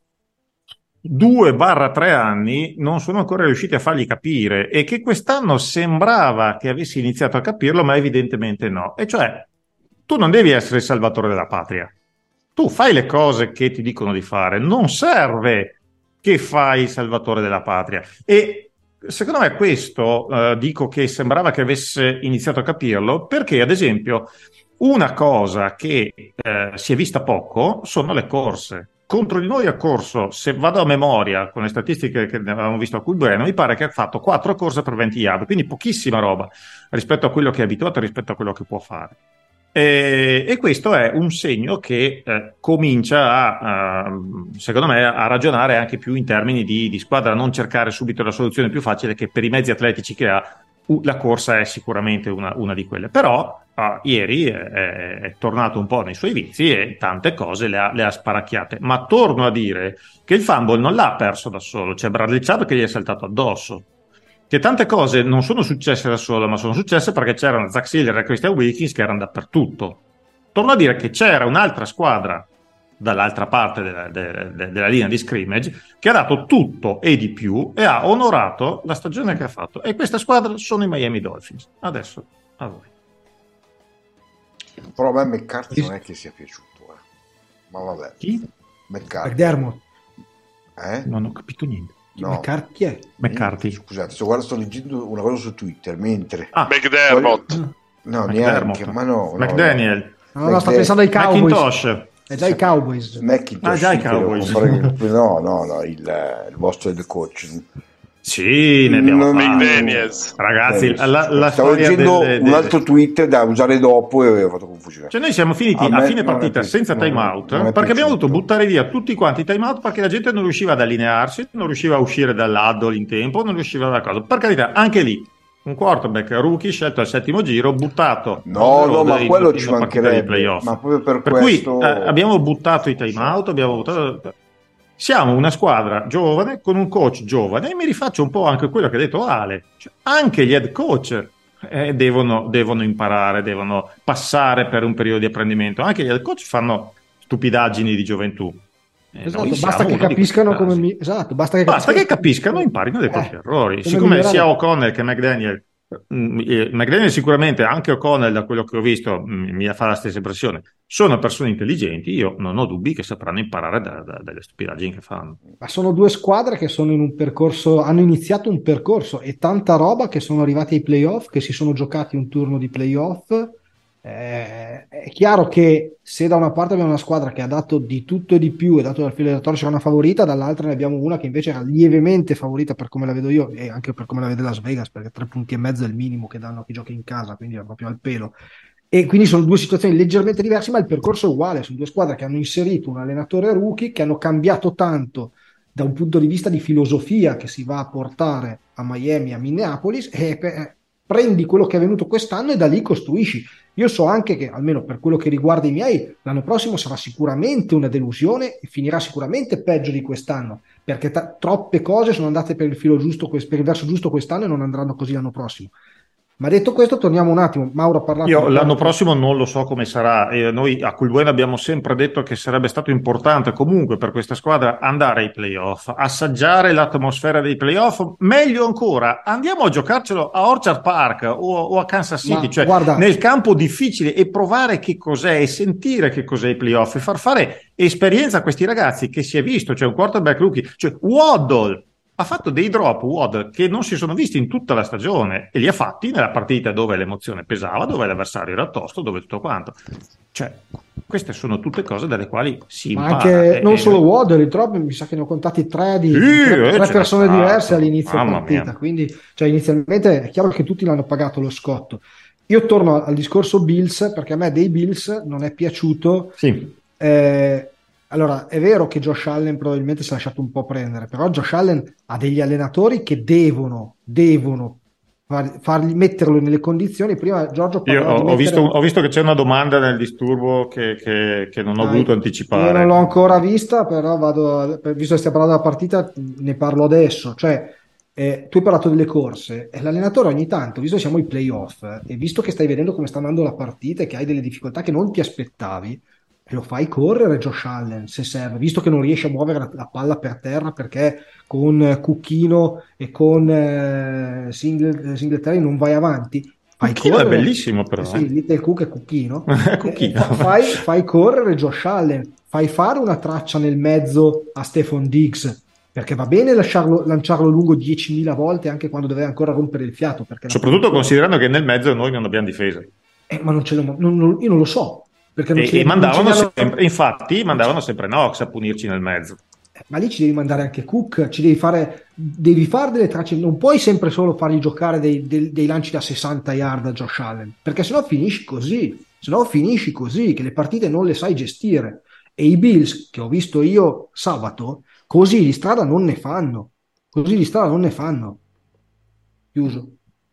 2-3 anni non sono ancora riusciti a fargli capire, e che quest'anno sembrava che avessi iniziato a capirlo, ma evidentemente no. E cioè, tu non devi essere il salvatore della patria. Tu fai le cose che ti dicono di fare, non serve che fai il salvatore della patria. E secondo me questo, dico che sembrava che avesse iniziato a capirlo, perché ad esempio una cosa che si è vista poco sono le corse. Contro di noi ha corso, se vado a memoria con le statistiche che avevamo visto a Culbreno, mi pare che ha fatto 4 corse per 20 yard, quindi pochissima roba rispetto a quello che è abituato, rispetto a quello che può fare. E questo è un segno che comincia secondo me, a ragionare anche più in termini di squadra, non cercare subito la soluzione più facile, che per i mezzi atletici che ha, la corsa è sicuramente una di quelle. Però ieri è tornato un po' nei suoi vizi e tante cose le ha sparacchiate. Ma torno a dire che il fumble non l'ha perso da solo, c'è Bradley Chubb che gli è saltato addosso. Che tante cose non sono successe da solo, ma sono successe perché c'erano Zach Siller e Christian Wilkins che erano dappertutto. Torno a dire che c'era un'altra squadra dall'altra parte della linea di scrimmage che ha dato tutto e di più e ha onorato la stagione che ha fatto. E questa squadra sono i Miami Dolphins. Adesso a voi. Però a me McCarthy non è che sia piaciuto. Ma vabbè. Chi? McDermott. Non ho capito niente. No. McCarthy è? McCarthy. Scusate, sto leggendo una cosa su Twitter mentre McDermott. No, neanche, ma no. McDaniel. No, sto pensando ai Cowboys. Macintosh. È già i Cowboys. Macintosh. Già i Cowboys. No, il vostro head coach. Sì, ne abbiamo fatto. McDaniels. Ragazzi, la stavo storia leggendo un altro tweet da usare dopo e ho fatto confusione. Cioè noi siamo finiti a fine partita senza time out perché abbiamo dovuto buttare via tutti quanti i time out perché la gente non riusciva ad allinearsi, non riusciva a uscire dall'huddle in tempo, non riusciva da cosa. Per carità, anche lì un quarterback rookie scelto al 7° giro, buttato. No, ma quello ci mancherebbe. Ma proprio per questo... cui abbiamo buttato i time out, abbiamo buttato... Siamo una squadra giovane con un coach giovane e mi rifaccio un po' anche quello che ha detto Ale. Cioè, anche gli head coach devono imparare, devono passare per un periodo di apprendimento. Anche gli head coach fanno stupidaggini di gioventù. Esatto, basta che capiscano come basta che capiscano e imparino dai propri errori. Siccome sia O'Connell che McDaniel sicuramente, anche O'Connell, da quello che ho visto, mi fa la stessa impressione, sono persone intelligenti, io non ho dubbi che sapranno imparare dalle stupidaggini che fanno. Ma sono due squadre che sono in un percorso, hanno iniziato un percorso e tanta roba, che sono arrivati ai playoff, che si sono giocati un turno di playoff. È chiaro che se da una parte abbiamo una squadra che ha dato di tutto e di più e dato dal filo della torcia una favorita, dall'altra ne abbiamo una che invece era lievemente favorita, per come la vedo io e anche per come la vede Las Vegas, perché 3,5 punti è il minimo che danno a chi gioca in casa, quindi è proprio al pelo. E quindi sono due situazioni leggermente diverse, ma il percorso è uguale. Sono due squadre che hanno inserito un allenatore rookie, che hanno cambiato tanto da un punto di vista di filosofia che si va a portare a Miami, a Minneapolis, e prendi quello che è venuto quest'anno e da lì costruisci. Io so anche che, almeno per quello che riguarda i miei, l'anno prossimo sarà sicuramente una delusione e finirà sicuramente peggio di quest'anno, perché troppe cose sono andate per il filo giusto, per il verso giusto quest'anno e non andranno così l'anno prossimo. Ma detto questo, torniamo un attimo. Mauro ha parlato. Io l'anno prossimo non lo so come sarà. Noi a Coolbuena abbiamo sempre detto che sarebbe stato importante comunque per questa squadra andare ai playoff, assaggiare l'atmosfera dei playoff. Meglio ancora, andiamo a giocarcelo a Orchard Park o a Kansas City, cioè guarda, nel campo difficile, e provare che cos'è e sentire che cos'è i playoff e far fare esperienza a questi ragazzi che si è visto, cioè un quarterback rookie, cioè Waddle. Ha fatto dei drop Waddle che non si sono visti in tutta la stagione e li ha fatti nella partita dove l'emozione pesava, dove l'avversario era tosto, dove tutto quanto. Cioè, queste sono tutte cose dalle quali si ma impara. anche non solo Waddle, i drop mi sa che ne ho contati tre persone diverse all'inizio della partita. Mia. Quindi, cioè, inizialmente è chiaro che tutti l'hanno pagato lo scotto. Io torno al discorso Bills, perché a me dei Bills non è piaciuto. Sì. Allora, è vero che Josh Allen probabilmente si è lasciato un po' prendere, però Josh Allen ha degli allenatori che devono fargli metterlo nelle condizioni. Prima Giorgio Io parlava ho visto che c'è una domanda nel disturbo che non ho voluto anticipare. Io non l'ho ancora vista, però visto che stiamo parlando della partita, ne parlo adesso. Cioè, tu hai parlato delle corse e l'allenatore ogni tanto, visto che siamo ai playoff e visto che stai vedendo come sta andando la partita e che hai delle difficoltà che non ti aspettavi, lo fai correre Josh Allen se serve, visto che non riesce a muovere la palla per terra perché con Cucchino e con Singletary non vai avanti. Cucchino è bellissimo però. Sì, Little Cook e Cucchino. Cucchino. Fai correre Josh Allen, fai fare una traccia nel mezzo a Stephon Diggs, perché va bene lanciarlo lungo 10.000 volte anche quando deve ancora rompere il fiato. Soprattutto considerando che nel mezzo noi non abbiamo difesa. Ma io non lo so. Infatti mandavano sempre Knox a punirci nel mezzo. Ma lì ci devi mandare anche Cook, devi fare delle tracce, non puoi sempre solo fargli giocare dei lanci da 60 yard a Josh Allen, perché sennò finisci così, che le partite non le sai gestire. E i Bills, che ho visto io sabato, così di strada non ne fanno. Chiuso.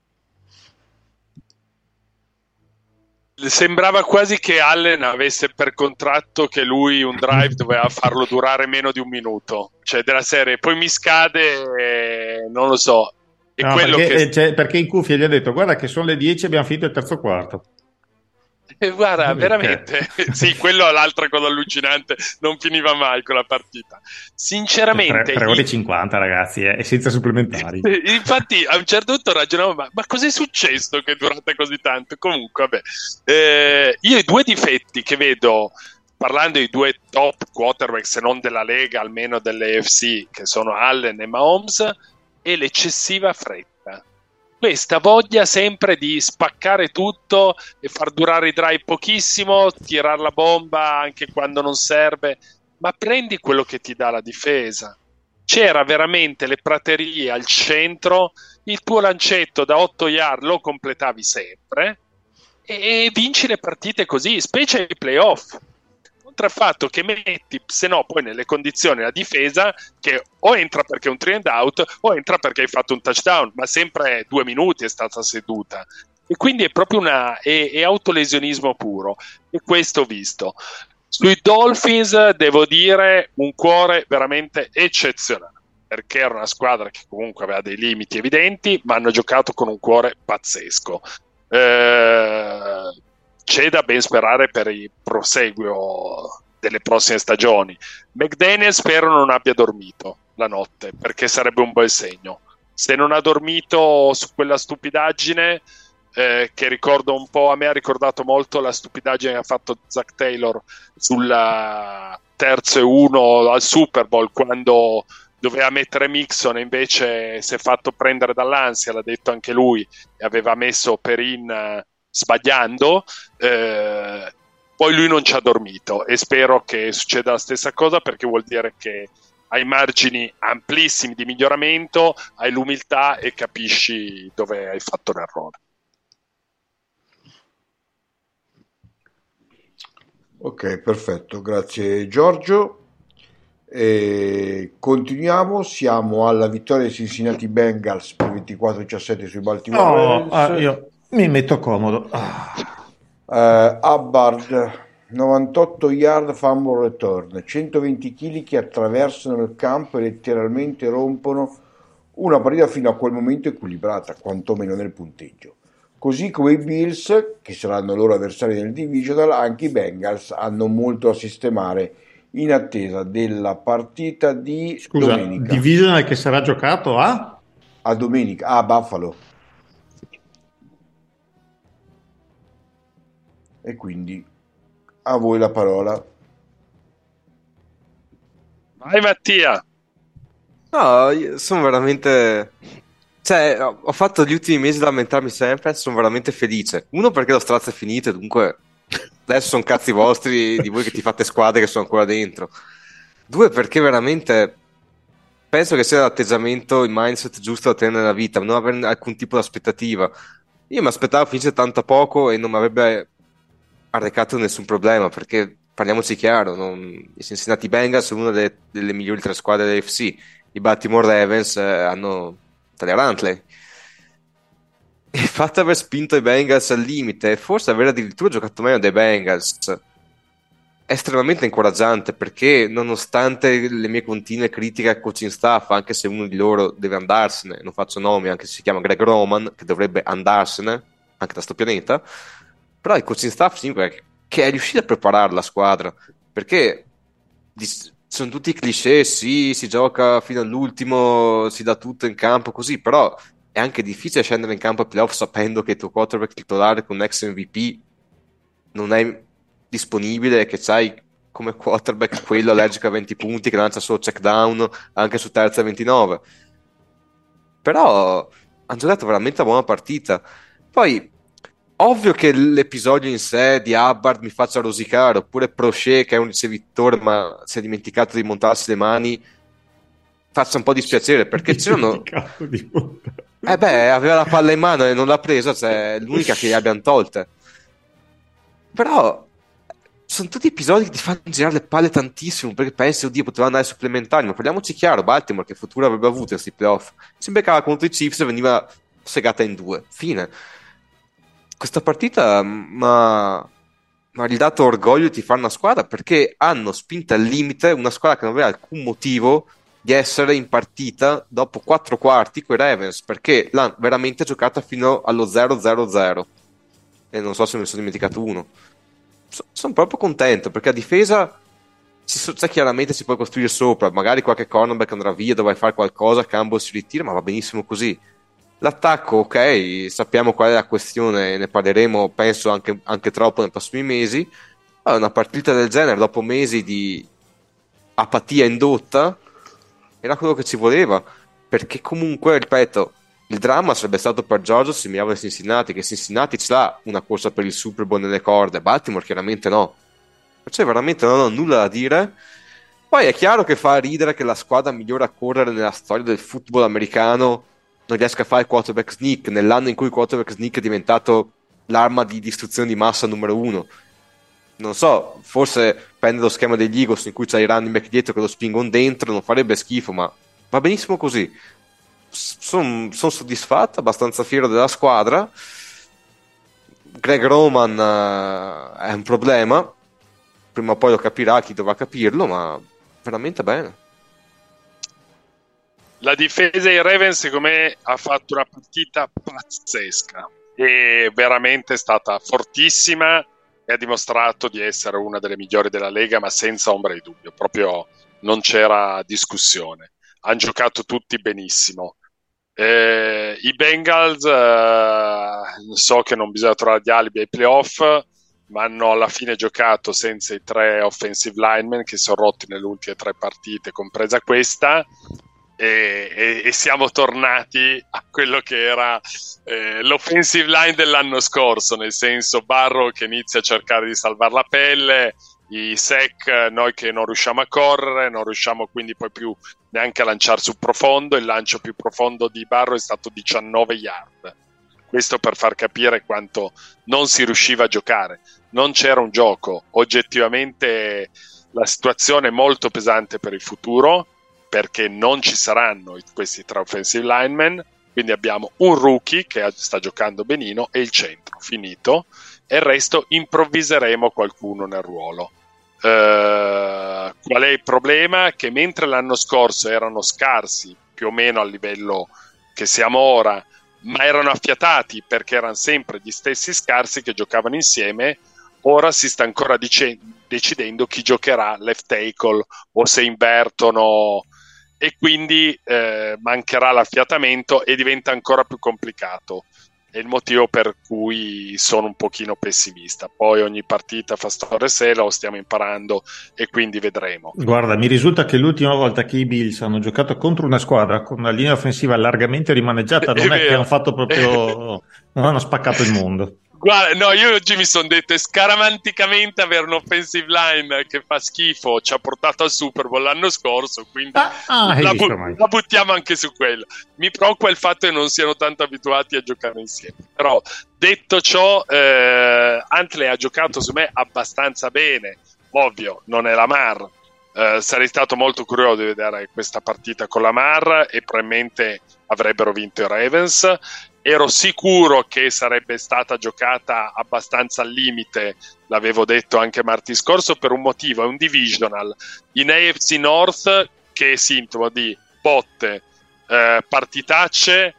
Sembrava quasi che Allen avesse per contratto che lui un drive doveva farlo durare meno di un minuto, cioè della serie poi mi scade, non lo so. È no, quello perché in cuffia gli ha detto guarda che sono le 10 e abbiamo finito il terzo quarto. Guarda, veramente, sì, quello è l'altra cosa allucinante, non finiva mai quella partita. Sinceramente, 3 ore e 50, ragazzi, e senza supplementari. Infatti, a un certo punto ragionavo, ma cos'è successo che è durata così tanto? Comunque, vabbè, io i due difetti che vedo, parlando di due top quarterback, se non della Lega, almeno delle AFC, che sono Allen e Mahomes, è l'eccessiva fretta. Questa voglia sempre di spaccare tutto e far durare i drive pochissimo, tirare la bomba anche quando non serve, ma prendi quello che ti dà la difesa. C'era veramente le praterie al centro, il tuo lancetto da 8 yard lo completavi sempre e vinci le partite così, specie ai playoff. Oltre al fatto che metti, se no, poi nelle condizioni la difesa che o entra perché è un 3 and out o entra perché hai fatto un touchdown, ma sempre 2 minuti è stata seduta. E quindi è proprio è autolesionismo puro. E questo ho visto. Sui Dolphins devo dire un cuore veramente eccezionale, perché era una squadra che comunque aveva dei limiti evidenti, ma hanno giocato con un cuore pazzesco. C'è da ben sperare per il proseguio delle prossime stagioni. McDaniel spero non abbia dormito la notte, perché sarebbe un bel segno. Se non ha dormito su quella stupidaggine, che ricordo un po', a me ha ricordato molto la stupidaggine che ha fatto Zach Taylor sulla 3-1 al Super Bowl, quando doveva mettere Mixon e invece si è fatto prendere dall'ansia, l'ha detto anche lui, e aveva messo Perin sbagliando. Poi lui non ci ha dormito e spero che succeda la stessa cosa, perché vuol dire che hai margini amplissimi di miglioramento, hai l'umiltà e capisci dove hai fatto l'errore. Ok, perfetto, grazie Giorgio. E continuiamo, siamo alla vittoria dei Cincinnati Bengals per 24-17 sui Baltimore Ravens. Io mi metto comodo. Hubbard 98 yard fumble return, 120 kg che attraversano il campo e letteralmente rompono una partita fino a quel momento equilibrata, quantomeno nel punteggio. Così come i Bills, che saranno loro avversari nel divisional, anche i Bengals hanno molto da sistemare in attesa della partita di domenica. Divisional che sarà giocato a domenica, a Buffalo. E quindi a voi la parola. Vai Mattia. No, io sono veramente... Cioè, ho fatto gli ultimi mesi da lamentarmi sempre, sono veramente felice. Uno, perché lo strazio è finito e dunque adesso sono cazzi vostri di voi che ti fate squadre che sono ancora dentro. Due, perché veramente penso che sia l'atteggiamento, il mindset giusto da tenere nella vita, non avere alcun tipo di aspettativa. Io mi aspettavo finisse tanto poco e non mi avrebbe arrecato nessun problema, perché parliamoci chiaro, i Cincinnati Bengals sono una delle migliori tre squadre dell'AFC. I Baltimore Ravens hanno Talia Huntley. Il fatto di aver spinto i Bengals al limite, forse aver addirittura giocato meglio dei Bengals, è estremamente incoraggiante, perché nonostante le mie continue critiche al coaching staff, anche se uno di loro deve andarsene, non faccio nomi, anche se si chiama Greg Roman, che dovrebbe andarsene anche da sto pianeta, però il coaching staff sembra che è riuscito a preparare la squadra, perché sono tutti cliché, sì, si gioca fino all'ultimo, si dà tutto in campo così, però è anche difficile scendere in campo ai playoff sapendo che il tuo quarterback titolare con ex MVP non è disponibile e che c'hai come quarterback quello allergico a 20 punti che lancia solo check down anche su terza e 29. Però hanno giocato veramente una buona partita. Poi ovvio che l'episodio in sé di Hubbard mi faccia rosicare, oppure Prochet, che è un ricevitore ma si è dimenticato di montarsi le mani, faccia un po' dispiacere, perché c'erano... aveva la palla in mano e non l'ha presa, cioè l'unica che gli abbiano tolte. Però sono tutti episodi che ti fanno girare le palle tantissimo, perché pensi, oddio, poteva andare ai supplementari, ma parliamoci chiaro, Baltimore che futuro avrebbe avuto in questi playoff? Si beccava contro i Chiefs e veniva segata in due, fine. Questa partita mi ha ridato orgoglio di fare una squadra, perché hanno spinto al limite una squadra che non aveva alcun motivo di essere in partita dopo 4 quarti con i Ravens, perché l'hanno veramente giocata fino allo 0-0-0 e non so se mi sono dimenticato uno. Sono proprio contento, perché a difesa chiaramente si può costruire sopra, magari qualche cornerback andrà via, dovrai fare qualcosa, Campbell si ritira, ma va benissimo così. L'attacco, ok, sappiamo qual è la questione, ne parleremo penso anche troppo nei prossimi mesi. Allora, una partita del genere dopo mesi di apatia indotta era quello che ci voleva, perché comunque, ripeto, il dramma sarebbe stato per Giorgio se mirava Cincinnati, che Cincinnati ce l'ha una corsa per il Super Bowl nelle corde, Baltimore chiaramente no, perciò veramente non ho nulla da dire. Poi è chiaro che fa ridere che la squadra migliore a correre nella storia del football americano non riesca a fare il quarterback sneak nell'anno in cui il quarterback sneak è diventato l'arma di distruzione di massa numero 1. Non so, forse prende lo schema degli Eagles in cui c'hai i running back dietro che lo spingono dentro, non farebbe schifo, ma va benissimo così. Sono soddisfatto, abbastanza fiero della squadra. Greg Roman è un problema, prima o poi lo capirà chi dovrà capirlo, ma veramente bene. La difesa dei Ravens secondo me ha fatto una partita pazzesca e veramente è stata fortissima e ha dimostrato di essere una delle migliori della Lega, ma senza ombra di dubbio, proprio non c'era discussione. Hanno giocato tutti benissimo. I Bengals so che non bisogna trovare gli alibi ai playoff, ma hanno alla fine giocato senza i 3 offensive linemen che sono rotti nelle ultime 3 partite, compresa questa. E siamo tornati a quello che era l'offensive line dell'anno scorso, nel senso Barrow che inizia a cercare di salvare la pelle, i sack, noi che non riusciamo a correre, non riusciamo quindi poi più neanche a lanciare sul profondo. Il lancio più profondo di Barrow è stato 19 yard, questo per far capire quanto non si riusciva a giocare, non c'era un gioco. Oggettivamente la situazione è molto pesante per il futuro, perché non ci saranno questi 3 offensive linemen, quindi abbiamo un rookie che sta giocando benino e il centro, finito. e il resto improvviseremo qualcuno nel ruolo. Qual è il problema? Che mentre l'anno scorso erano scarsi più o meno al livello che siamo ora, ma erano affiatati perché erano sempre gli stessi scarsi che giocavano insieme, ora si sta ancora decidendo chi giocherà left tackle o se invertono, e quindi mancherà l'affiatamento e diventa ancora più complicato. È il motivo per cui sono un pochino pessimista. Poi ogni partita fa storia sé, lo stiamo imparando e quindi vedremo. Guarda, mi risulta che l'ultima volta che i Bills hanno giocato contro una squadra con una linea offensiva largamente rimaneggiata, non è che hanno fatto proprio, non hanno spaccato il mondo. Guarda, no, io oggi mi sono detto, è scaramanticamente avere un offensive line che fa schifo, ci ha portato al Super Bowl l'anno scorso, quindi la buttiamo anche su quello. Mi preoccupa il fatto che non siano tanto abituati a giocare insieme. Però, detto ciò, Huntley ha giocato su me abbastanza bene. Ovvio, non è Lamar. Sarei stato molto curioso di vedere questa partita con Lamar e probabilmente avrebbero vinto i Ravens. Ero sicuro che sarebbe stata giocata abbastanza al limite, l'avevo detto anche martedì scorso, per un motivo, è un divisional in AFC North che è sintomo di botte, partitacce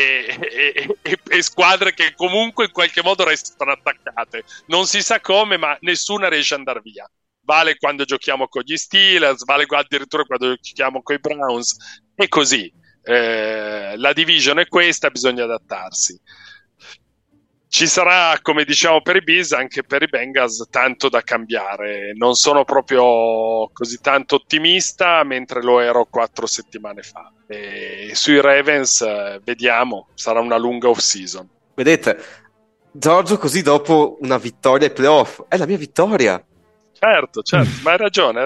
e squadre che comunque in qualche modo restano attaccate. Non si sa come, ma nessuna riesce ad andare via. Vale quando giochiamo con gli Steelers, vale addirittura quando giochiamo con i Browns, e così. La division è questa, bisogna adattarsi. Ci sarà, come diciamo per i Bills, anche per i Bengals tanto da cambiare. Non sono proprio così tanto ottimista, mentre lo ero 4 settimane fa. E sui Ravens vediamo, sarà una lunga off season. Vedete, Giorgio così dopo una vittoria ai playoff, è la mia vittoria. Certo, ma hai ragione.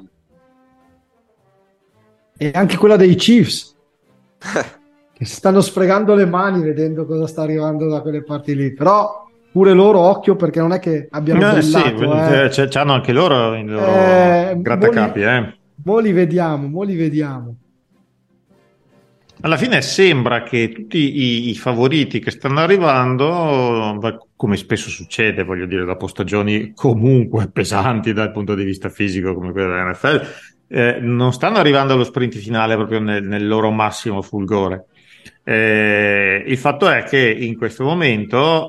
E anche quella dei Chiefs che si stanno sfregando le mani vedendo cosa sta arrivando da quelle parti lì, però pure loro occhio, perché non è che abbiano sì, c'hanno anche loro i loro grattacapi. Mo li vediamo. Alla fine sembra che tutti i favoriti che stanno arrivando, come spesso succede, voglio dire, dopo stagioni comunque pesanti dal punto di vista fisico come quella dell'NFL, non stanno arrivando allo sprint finale proprio nel loro massimo fulgore. Il fatto è che in questo momento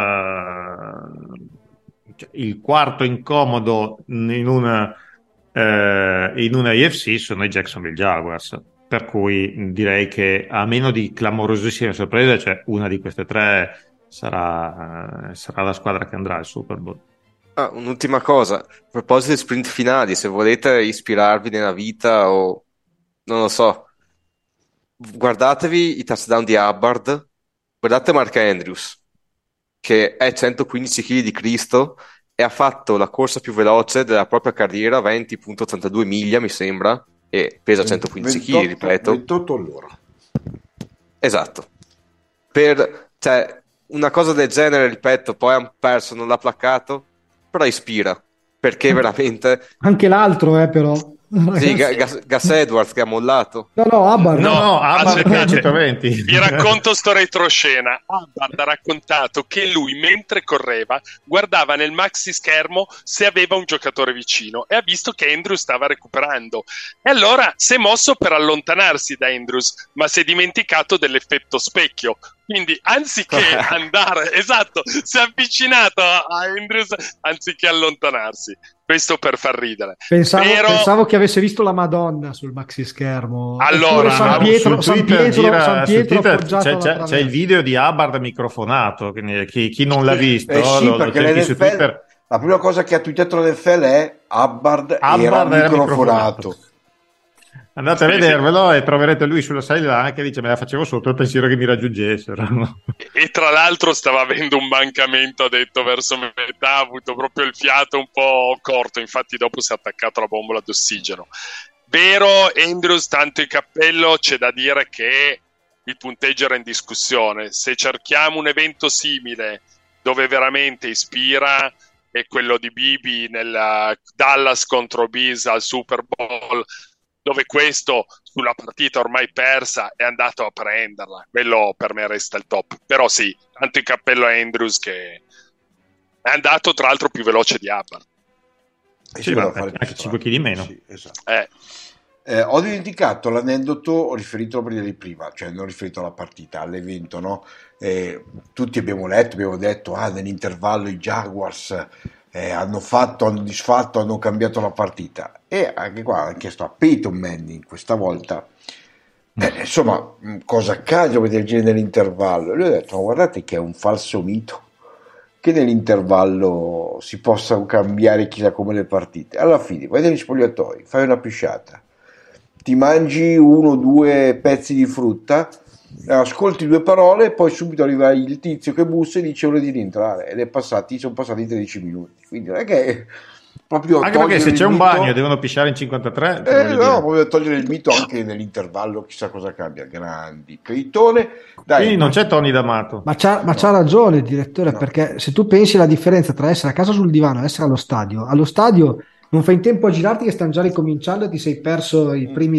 il quarto incomodo in una AFC sono i Jacksonville Jaguars, per cui direi che a meno di clamorosissime sorprese, cioè una di queste tre sarà la squadra che andrà al Super Bowl. Un'ultima cosa, a proposito di sprint finali, se volete ispirarvi nella vita o non lo so, guardatevi i touchdown di Hubbard, guardate Mark Andrews che è 115 kg di Cristo e ha fatto la corsa più veloce della propria carriera, 20.82 miglia mi sembra, e pesa 115 kg, ripeto. 28 all'ora. Esatto. Cioè, una cosa del genere, ripeto, poi hanno perso, non l'ha placcato, però ispira, perché veramente... Anche l'altro, però. Sì, Gus Edwards che ha mollato. Hubbard. No, Hubbard 120. Vi racconto sto retroscena. Hubbard ha raccontato che lui, mentre correva, guardava nel maxi schermo se aveva un giocatore vicino e ha visto che Andrews stava recuperando. E allora si è mosso per allontanarsi da Andrews, ma si è dimenticato dell'effetto specchio. Quindi anziché andare, esatto, si è avvicinato a Andrews anziché allontanararsi. Questo per far ridere. Pensavo che avesse visto la Madonna sul maxi schermo. Allora, San Pietro c'è il video di Hubbard microfonato. Chi non l'ha visto, sì, perché lo cerchi su Twitter. La prima cosa che ha twittato l'NFL è Hubbard era microfonato. Andate a vedervelo e troverete lui sulla sideline che dice: me la facevo sotto il pensiero che mi raggiungessero. E tra l'altro stava avendo un mancamento, ha detto, verso metà, ha avuto proprio il fiato un po' corto, infatti dopo si è attaccato alla bombola d'ossigeno. Vero, Andrews, tanto in cappello, c'è da dire che il punteggio era in discussione. Se cerchiamo un evento simile dove veramente ispira, è quello di Bibi nel Dallas contro Bills al Super Bowl, dove questo sulla partita ormai persa è andato a prenderla. Quello per me resta il top. Però sì, tanto in cappello a Andrews che È andato tra l'altro più veloce di Hubbard. Sì, anche 5 kg in meno. Sì, esatto. Ho dimenticato l'aneddoto riferito prima di prima, cioè non riferito alla partita, all'evento, no? Tutti abbiamo letto, abbiamo detto, nell'intervallo i Jaguars hanno disfatto, hanno cambiato la partita. E anche qua hanno chiesto a Peyton Manning questa volta, insomma, cosa accade del genere nell'intervallo? E lui ha detto, ma guardate che è un falso mito che nell'intervallo si possano cambiare chissà come le partite. Alla fine vai negli spogliatoi, fai una pisciata, ti mangi 1 o 2 pezzi di frutta, ascolti 2 parole e poi subito arriva il tizio che bussa e dice ora di rientrare, ed sono passati 13 minuti, quindi non è che proprio anche perché se c'è un bagno e devono pisciare in 53 proprio togliere il mito anche nell'intervallo, chissà cosa cambia. Grandi Creitone, dai. Quindi non c'è Tony D'Amato, ma c'ha ragione il direttore, perché se tu pensi alla differenza tra essere a casa sul divano e essere allo stadio non fai in tempo a girarti che stanno già ricominciando e ti sei perso le prime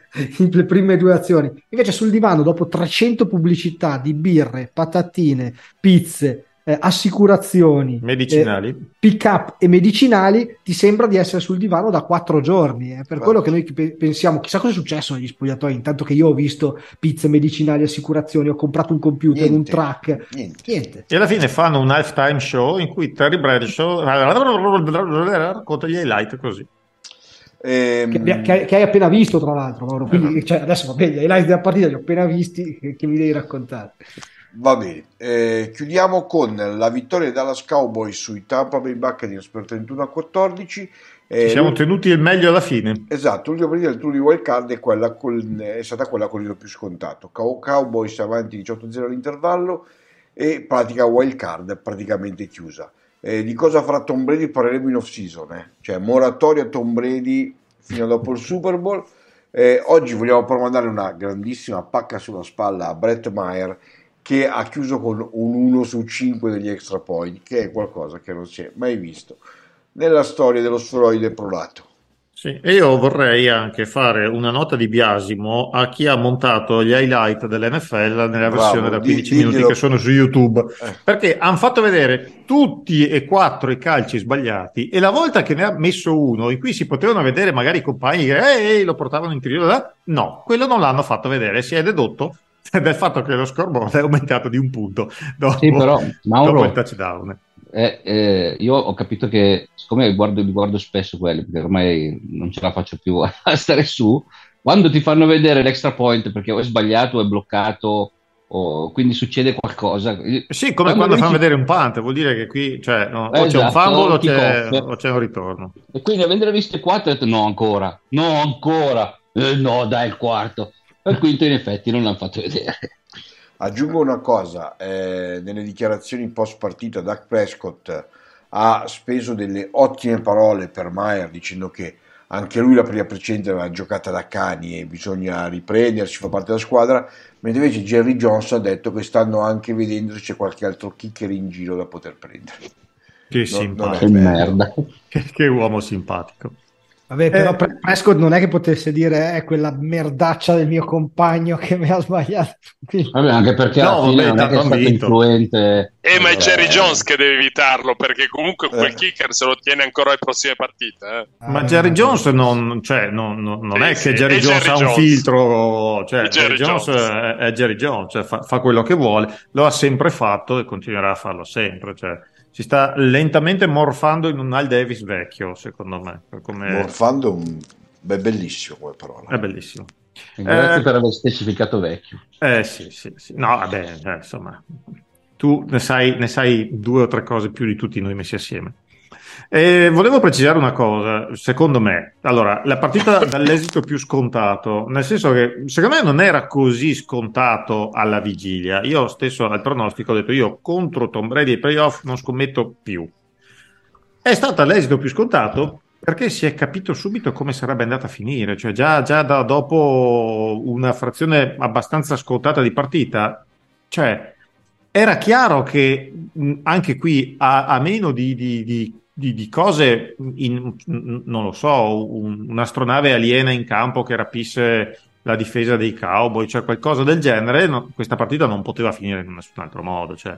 2 azioni. Invece sul divano, dopo 300 pubblicità di birre, patatine, pizze, assicurazioni, medicinali, pick up e medicinali, ti sembra di essere sul divano da 4 giorni. Per quello che noi pensiamo, chissà cosa è successo negli spogliatoi, intanto che io ho visto pizze, medicinali, assicurazioni, ho comprato un computer, un track, niente. E alla fine fanno un halftime show in cui Terry Bradshaw racconta gli highlight così. Che hai appena visto, tra l'altro, Mauro. Quindi, cioè, adesso va bene, gli highlight della partita li ho appena visti, che mi devi raccontare. Va bene, chiudiamo con la vittoria dei Dallas Cowboys sui Tampa Bay Buccaneers per 31-14. Ci siamo tenuti il meglio alla fine. Esatto, l'ultima partita del turno di wild card è stata quella con il più scontato. Cowboys avanti 18-0 all'intervallo e pratica wild card praticamente chiusa. Di cosa farà Tom Brady parleremo in off season, cioè moratoria Tom Brady fino a dopo il Super Bowl. Oggi vogliamo però mandare una grandissima pacca sulla spalla a Brett Maher, che ha chiuso con un 1 su 5 degli extra point, che è qualcosa che non si è mai visto nella storia dello sferoide prolato. Sì, e io vorrei anche fare una nota di biasimo a chi ha montato gli highlight dell'NFL nella versione da 15 minuti che sono su YouTube, perché hanno fatto vedere tutti e 4 i calci sbagliati, e la volta che ne ha messo uno in cui si potevano vedere magari i compagni che lo portavano in tiro, no, quello non l'hanno fatto vedere, si è dedotto del fatto che lo scoreboard è aumentato di 1 punto dopo, sì, però, Mauro, dopo il touchdown. Io ho capito che, siccome li guardo spesso quelli, perché ormai non ce la faccio più a stare su, quando ti fanno vedere l'extra point perché o è sbagliato o è bloccato o quindi succede qualcosa. Sì, come quando fanno vedere un punt, vuol dire che qui o c'è un fumble o c'è un ritorno. E quindi a vedere viste 4 ho detto no ancora, no dai il quarto. Al quinto in effetti non l'hanno fatto vedere. Aggiungo una cosa, nelle dichiarazioni post partita Dak Prescott ha speso delle ottime parole per Maher, dicendo che anche lui la prima precedente aveva giocata da cani e bisogna riprendersi, fa parte della squadra, mentre invece Jerry Jones ha detto che stanno anche vedendo se c'è qualche altro kicker in giro da poter prendere. Che simpatico, che merda. Che uomo simpatico. Vabbè, però Prescott non è che potesse dire è quella merdaccia del mio compagno che mi ha sbagliato. Vabbè, anche perché alla fine non è che è stato influente. Ma è Jerry Jones che deve evitarlo, perché comunque quel kicker se lo tiene ancora alle prossime partite. Ma Jerry Jones non è che Jerry Jones ha un filtro, cioè Jerry Jones è Jerry Jones, cioè fa quello che vuole, lo ha sempre fatto e continuerà a farlo sempre, cioè si sta lentamente morfando in un Al Davis vecchio, secondo me. Morfando è bellissimo come parola. È bellissimo. Grazie per aver specificato vecchio. Sì. No, vabbè, insomma, tu ne sai 2 o 3 cose più di tutti noi messi assieme. Volevo precisare una cosa, secondo me. Allora, la partita dall'esito più scontato, nel senso che secondo me non era così scontato alla vigilia. Io stesso al pronostico ho detto io contro Tom Brady ai playoff non scommetto più. È stata l'esito più scontato perché si è capito subito come sarebbe andata a finire, cioè già dopo una frazione abbastanza scontata di partita, cioè era chiaro che anche qui a meno di cose, non lo so, un'astronave aliena in campo che rapisse la difesa dei Cowboy, cioè qualcosa del genere, questa partita non poteva finire in nessun altro modo, cioè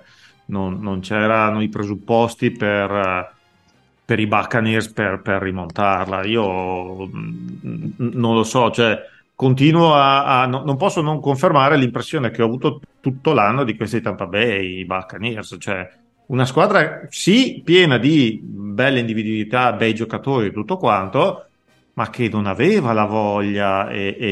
non c'erano i presupposti per i Buccaneers per rimontarla. Io non lo so, cioè continuo non posso non confermare l'impressione che ho avuto tutto l'anno di questi Tampa Bay Buccaneers, cioè una squadra sì piena di belle individualità, bei giocatori e tutto quanto, ma che non aveva la voglia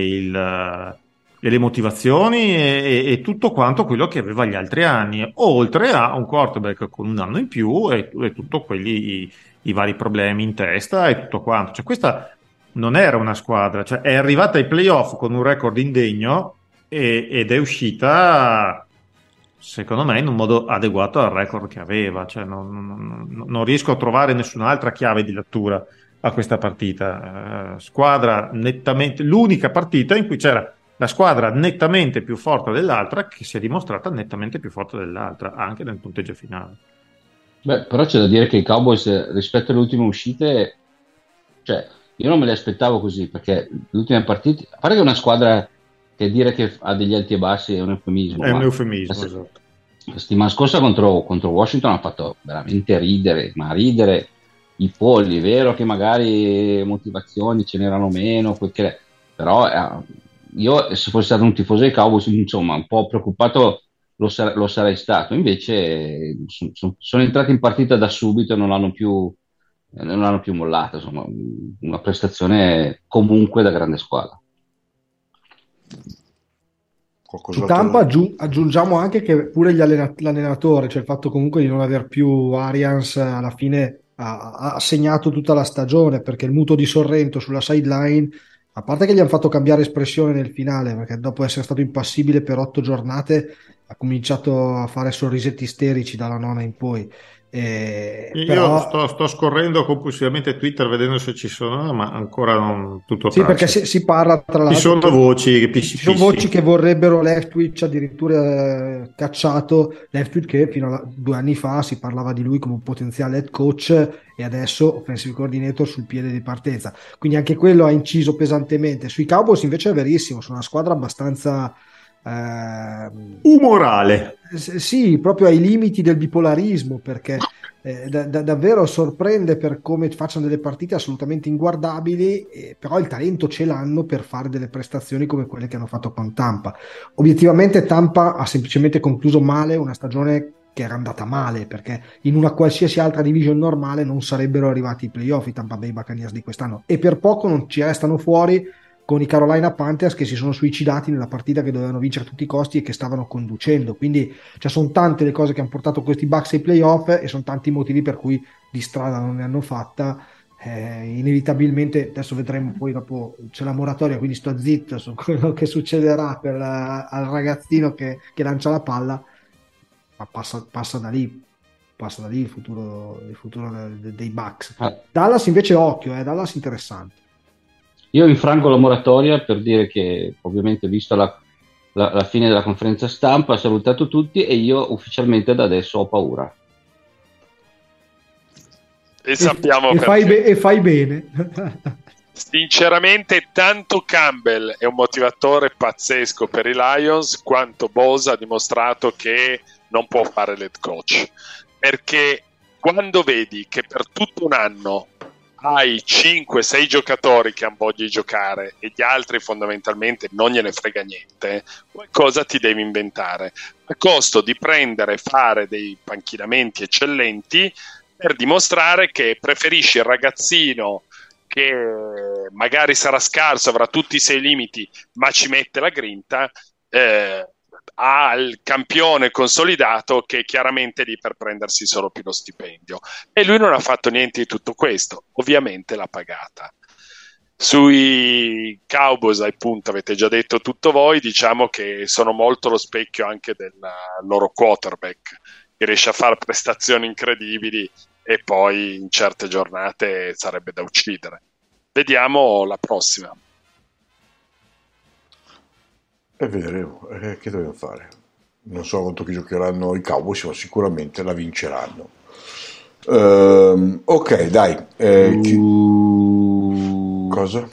e le motivazioni e tutto quanto quello che aveva gli altri anni, oltre a un quarterback con un anno in più e tutto quelli i vari problemi in testa e tutto quanto. Cioè, questa non era una squadra, cioè è arrivata ai playoff con un record indegno ed è uscita, secondo me, in un modo adeguato al record che aveva. Cioè, non riesco a trovare nessun'altra chiave di lettura a questa partita. Squadra nettamente, l'unica partita in cui c'era la squadra nettamente più forte dell'altra che si è dimostrata nettamente più forte dell'altra, anche nel punteggio finale. Beh, però c'è da dire che i Cowboys rispetto alle ultime uscite, cioè io non me le aspettavo così, perché le ultime partite, a parte che è una squadra che dire che ha degli alti e bassi è un eufemismo. È un eufemismo, esatto. La settimana scorsa contro Washington ha fatto veramente ridere, ma ridere i polli. È vero che magari motivazioni ce n'erano meno, però io se fossi stato un tifoso dei Cowboys, insomma, un po' preoccupato lo sarei stato. Invece sono entrati in partita da subito e non l'hanno più mollata. Insomma, una prestazione comunque da grande squadra. Su Tampa aggiungiamo anche che pure l'allenatore, cioè il fatto comunque di non aver più Arians alla fine ha segnato tutta la stagione, perché il muto di Sorrento sulla sideline, a parte che gli hanno fatto cambiare espressione nel finale, perché dopo essere stato impassibile per 8 giornate ha cominciato a fare sorrisetti isterici dalla nona in poi. Io Però sto scorrendo compulsivamente Twitter vedendo se ci sono, ma ancora non tutto sì, traccia. perché si parla tra l'altro. Ci sono voci che ci sono voci che vorrebbero Leftwich addirittura cacciato. Leftwich che fino a 2 anni fa si parlava di lui come un potenziale head coach e adesso offensive coordinator sul piede di partenza. Quindi anche quello ha inciso pesantemente. Sui Cowboys invece è verissimo, sono una squadra abbastanza umorale. Sì, proprio ai limiti del bipolarismo, perché davvero sorprende per come facciano delle partite assolutamente inguardabili, però il talento ce l'hanno per fare delle prestazioni come quelle che hanno fatto con Tampa. Obiettivamente Tampa ha semplicemente concluso male una stagione che era andata male, perché in una qualsiasi altra division normale non sarebbero arrivati i playoff i Tampa Bay Buccaneers di quest'anno, e per poco non ci restano fuori con i Carolina Panthers che si sono suicidati nella partita che dovevano vincere a tutti i costi e che stavano conducendo. Quindi sono tante le cose che hanno portato questi Bucks ai playoff e sono tanti i motivi per cui di strada non ne hanno fatta. Inevitabilmente adesso vedremo, poi dopo c'è la moratoria, quindi sto zitto su quello che succederà al ragazzino che lancia la palla, ma passa da lì il futuro dei Bucks. Dallas invece occhio, Dallas interessante. Io infrango la moratoria per dire che ovviamente visto la fine della conferenza stampa ha salutato tutti e io ufficialmente da adesso ho paura. E sappiamo e fai bene. Sinceramente tanto Campbell è un motivatore pazzesco per i Lions quanto Bosa ha dimostrato che non può fare l'head coach, perché quando vedi che per tutto un anno hai 5-6 giocatori che hanno voglia di giocare e gli altri fondamentalmente non gliene frega niente, qualcosa ti devi inventare a costo di fare dei panchinamenti eccellenti per dimostrare che preferisci il ragazzino che magari sarà scarso, avrà tutti i suoi limiti ma ci mette la grinta, al campione consolidato che è chiaramente lì per prendersi solo più lo stipendio, e lui non ha fatto niente di tutto questo, ovviamente l'ha pagata. Sui Cowboys, appunto, avete già detto tutto voi, diciamo che sono molto lo specchio anche del loro quarterback, che riesce a fare prestazioni incredibili e poi in certe giornate sarebbe da uccidere. Vediamo la prossima. E vedremo. Che dobbiamo fare? Non so quanto che giocheranno i Cowboys, ma sicuramente la vinceranno. Ok, dai. Cosa?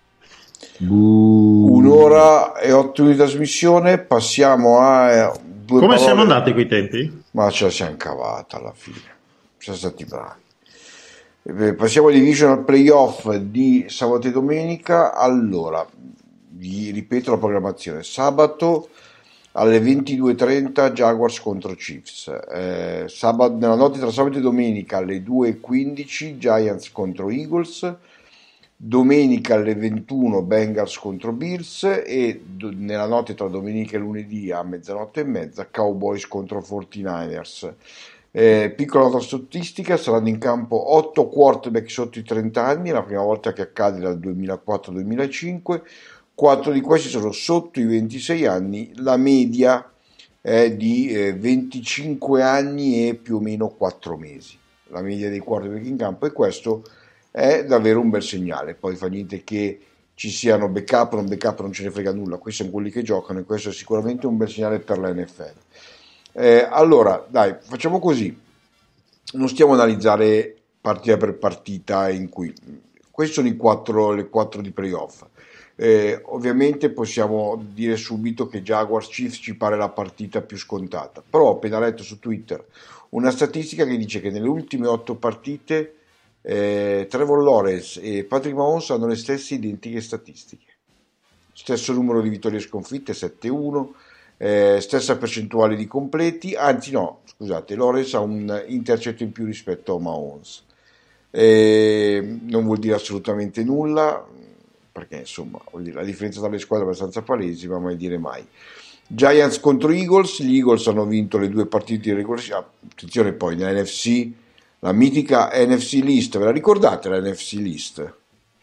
1 ora e 8 minuti di trasmissione. Passiamo a Come siamo andati quei tempi? Ma ce la siamo cavata alla fine, siamo stati bravi. Passiamo ai divisional playoff di sabato e domenica. Allora, vi ripeto la programmazione: sabato alle 22:30 Jaguars contro Chiefs, nella notte tra sabato e domenica alle 2:15 Giants contro Eagles, domenica alle 21 Bengals contro Bills e nella notte tra domenica e lunedì a mezzanotte e mezza Cowboys contro 49ers. Piccola nota statistica: saranno in campo 8 quarterback sotto i 30 anni, è la prima volta che accade dal 2004-2005. 4 di questi sono sotto i 26 anni, la media è di 25 anni e più o meno 4 mesi, la media dei quarterback in campo, e questo è davvero un bel segnale. Poi fa niente che ci siano backup, non ce ne frega nulla, questi sono quelli che giocano e questo è sicuramente un bel segnale per la NFL. Allora, dai, facciamo così, non stiamo a analizzare partita per partita in cui questi sono le 4 di playoff. Ovviamente possiamo dire subito che Jaguars Chiefs ci pare la partita più scontata, però ho appena letto su Twitter una statistica che dice che nelle ultime 8 partite Trevor Lawrence e Patrick Mahomes hanno le stesse identiche statistiche, stesso numero di vittorie e sconfitte 7-1, stessa percentuale di completi, anzi no, scusate, Lawrence ha un intercetto in più rispetto a Mahomes. Non vuol dire assolutamente nulla, perché insomma la differenza tra le squadre è abbastanza palese, ma mai dire mai. Giants contro Eagles, gli Eagles hanno vinto le 2 partite di regolarità. Attenzione, poi nella NFC, la mitica NFC List, ve la ricordate la NFC List?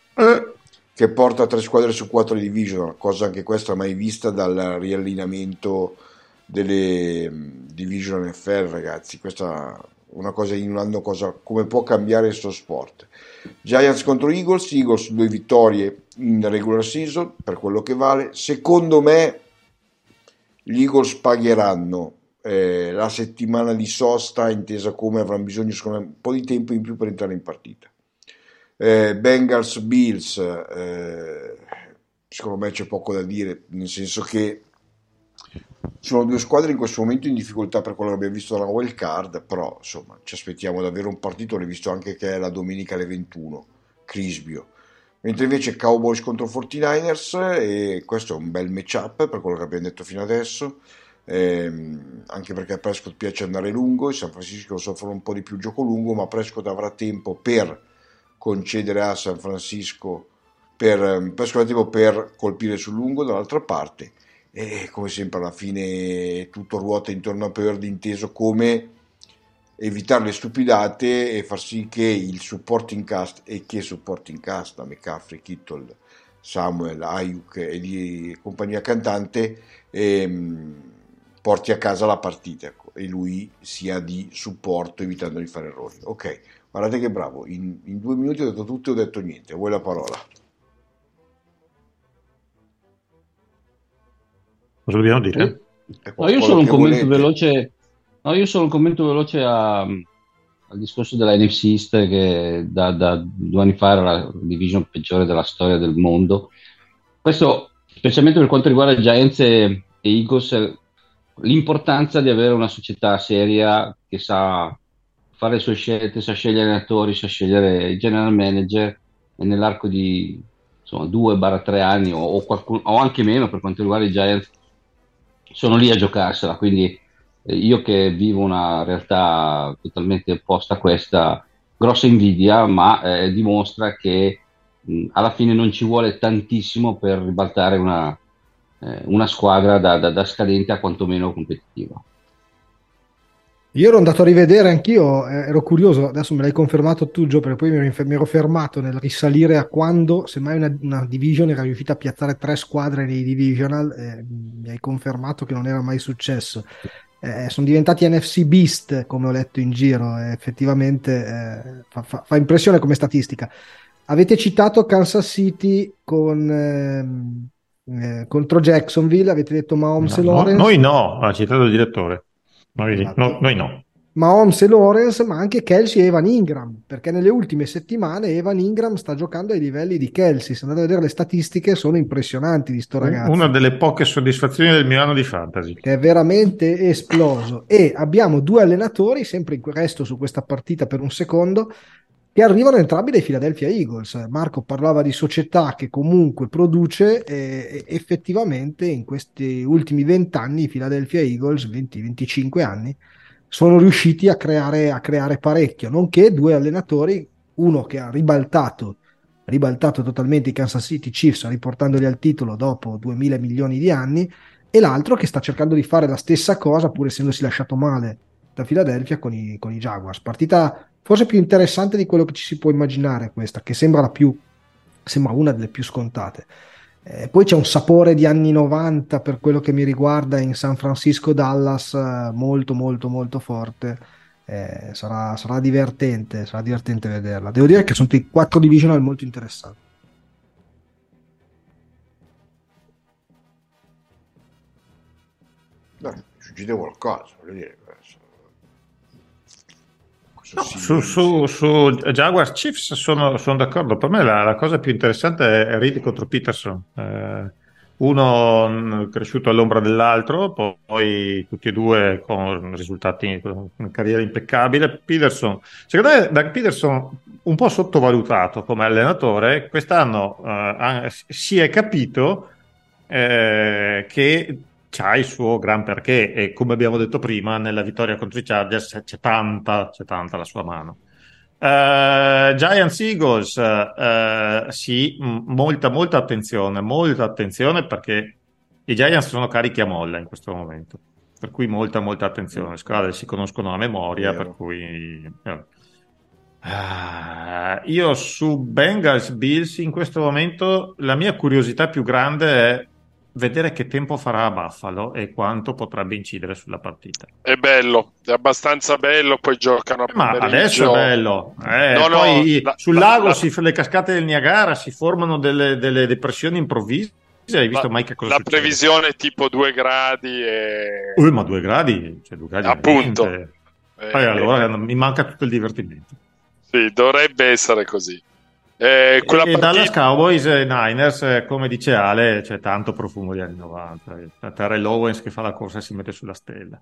Che porta 3 squadre su 4 division, cosa anche questa mai vista dal riallineamento delle division NFL, ragazzi. Questa una cosa in un anno, come può cambiare questo sport. Giants contro Eagles 2 vittorie in regular season, per quello che vale. Secondo me gli Eagles pagheranno la settimana di sosta, intesa come avranno bisogno secondo me un po' di tempo in più per entrare in partita. Bengals Bills, secondo me c'è poco da dire, nel senso che sono 2 squadre in questo momento in difficoltà per quello che abbiamo visto dalla wild card, però insomma ci aspettiamo davvero un partito, l'ho visto anche che è la domenica alle 21, Crisbio. Mentre invece Cowboys contro 49ers, e questo è un bel matchup per quello che abbiamo detto fino adesso, anche perché a Prescott piace andare lungo, i San Francisco soffrono un po' di più gioco lungo, ma Prescott avrà tempo per concedere a San Francisco, Prescott avrà tempo per colpire sul lungo dall'altra parte. E come sempre alla fine tutto ruota intorno a Purdy, inteso come evitare le stupidate e far sì che il supporting cast, e che supporting cast, da McCaffrey, Kittle, Samuel, Ayuk e di compagnia cantante, porti a casa la partita, ecco, e lui sia di supporto evitando di fare errori. Ok, guardate che bravo, in 2 minuti ho detto tutto e ho detto niente. A voi la parola. Cosa dobbiamo dire? No, io solo un commento veloce. No, io solo un commento veloce al discorso della NFC East, che da 2 anni fa era la division peggiore della storia del mondo. Questo, specialmente per quanto riguarda Giants e Eagles, l'importanza di avere una società seria che sa fare le sue scelte, sa scegliere allenatori, sa scegliere il general manager, e nell'arco di 2-3 anni o anche meno per quanto riguarda i Giants sono lì a giocarsela, quindi io che vivo una realtà totalmente opposta a questa, grossa invidia, ma dimostra che alla fine non ci vuole tantissimo per ribaltare una squadra da scadente a quantomeno competitiva. Io ero andato a rivedere anch'io, ero curioso, adesso me l'hai confermato tu Gio, perché poi mi ero fermato nel risalire a quando semmai una division era riuscita a piazzare 3 squadre nei divisional, mi hai confermato che non era mai successo. Sono diventati NFC Beast, come ho letto in giro, effettivamente fa impressione come statistica. Avete citato Kansas City contro Jacksonville, avete detto Mahomes e Lawrence. Noi no, ha citato il direttore. Noi no. Mahomes e Lawrence, ma anche Kelsey e Evan Ingram, perché nelle ultime settimane Evan Ingram sta giocando ai livelli di Kelsey. Se andate a vedere le statistiche, sono impressionanti di sto Una ragazzo, delle poche soddisfazioni del mio anno di fantasy. che è veramente esploso. E abbiamo due allenatori, sempre in resto su questa partita per un secondo, che arrivano entrambi dai Philadelphia Eagles. Marco parlava di società che comunque produce, e effettivamente in questi ultimi 20 anni i Philadelphia Eagles, 20-25 anni, sono riusciti a creare parecchio, nonché due allenatori, uno che ha ribaltato totalmente i Kansas City Chiefs, riportandoli al titolo dopo 2000 milioni di anni, e l'altro che sta cercando di fare la stessa cosa, pur essendosi lasciato male da Philadelphia con i Jaguars. Partita forse più interessante di quello che ci si può immaginare, questa, che sembra una delle più scontate. Poi c'è un sapore di anni 90 per quello che mi riguarda in San Francisco Dallas, molto molto molto forte. Sarà divertente vederla. Devo dire che sono i 4 divisional molto interessanti. Dai, succede qualcosa, voglio dire. No, su Jaguars Chiefs sono d'accordo. Per me la cosa più interessante è Reed contro Peterson. Uno cresciuto all'ombra dell'altro, poi tutti e due con risultati, con una carriera impeccabile. Peterson, secondo me, Doug Peterson un po' sottovalutato come allenatore. Quest'anno si è capito che c'ha il suo gran perché, e come abbiamo detto prima, nella vittoria contro i Chargers c'è tanta la sua mano. Giants Eagles, sì, molta attenzione perché i Giants sono carichi a molla in questo momento, per cui molta attenzione. Le squadre si conoscono a memoria, per cui io su Bengals Bills in questo momento la mia curiosità più grande è vedere che tempo farà a Buffalo e quanto potrebbe incidere sulla partita. È bello, è abbastanza bello, poi giocano a Ma adesso è bello. Poi sul lago le cascate del Niagara si formano delle depressioni improvvise. Hai visto mai che cosa la succede? previsione è tipo 2 gradi e... Ma 2 gradi? Cioè 2 gradi appunto. Allora mi manca tutto il divertimento. Sì, dovrebbe essere così. E Dallas Cowboys e Niners, come dice Ale, c'è tanto profumo di anni 90. Terrell Owens che fa la corsa e si mette sulla stella.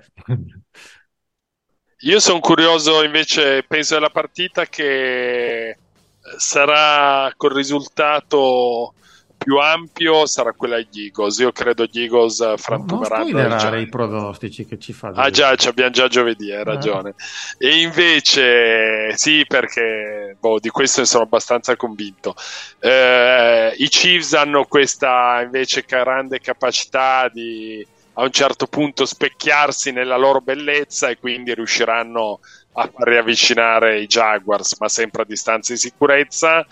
Io sono curioso invece, penso alla partita che sarà col risultato più ampio, sarà quella agli Eagles. Io credo gli Eagles frantumeranno. Non spoilerare i pronostici che ci fa. Già, ci abbiamo già giovedì, hai ragione. E invece sì, perché di questo ne sono abbastanza convinto. I Chiefs hanno questa invece grande capacità di a un certo punto specchiarsi nella loro bellezza e quindi riusciranno a far riavvicinare i Jaguars, ma sempre a distanza di sicurezza.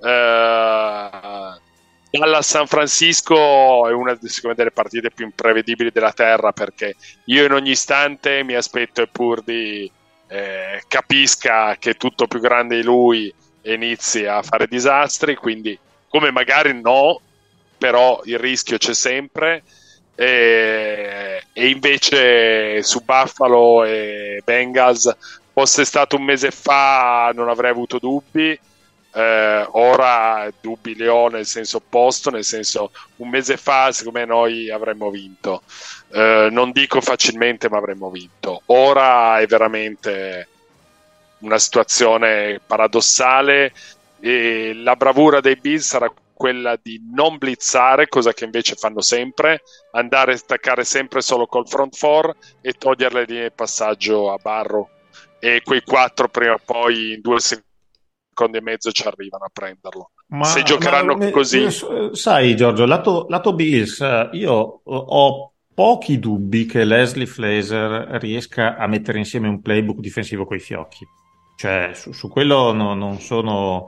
Dalla San Francisco è una delle partite più imprevedibili della terra, perché io in ogni istante mi aspetto e Purdy capisca che è tutto più grande di lui e inizi a fare disastri, quindi come magari no, però il rischio c'è sempre. E invece su Buffalo e Bengals, fosse stato un mese fa non avrei avuto dubbi. Ora dubbi li ho nel senso opposto, nel senso un mese fa secondo me noi avremmo vinto, non dico facilmente, ma avremmo vinto. Ora è veramente una situazione paradossale e la bravura dei Bills sarà quella di non blitzare, cosa che invece fanno sempre, andare a attaccare sempre solo col front four e togliere le linee di passaggio a Barrow, e quei 4 prima o poi in 2 secondi e mezzo ci arrivano a prenderlo. Se giocheranno così, sai Giorgio, lato Bills, io ho pochi dubbi che Leslie Frazier riesca a mettere insieme un playbook difensivo coi fiocchi, cioè su quello non sono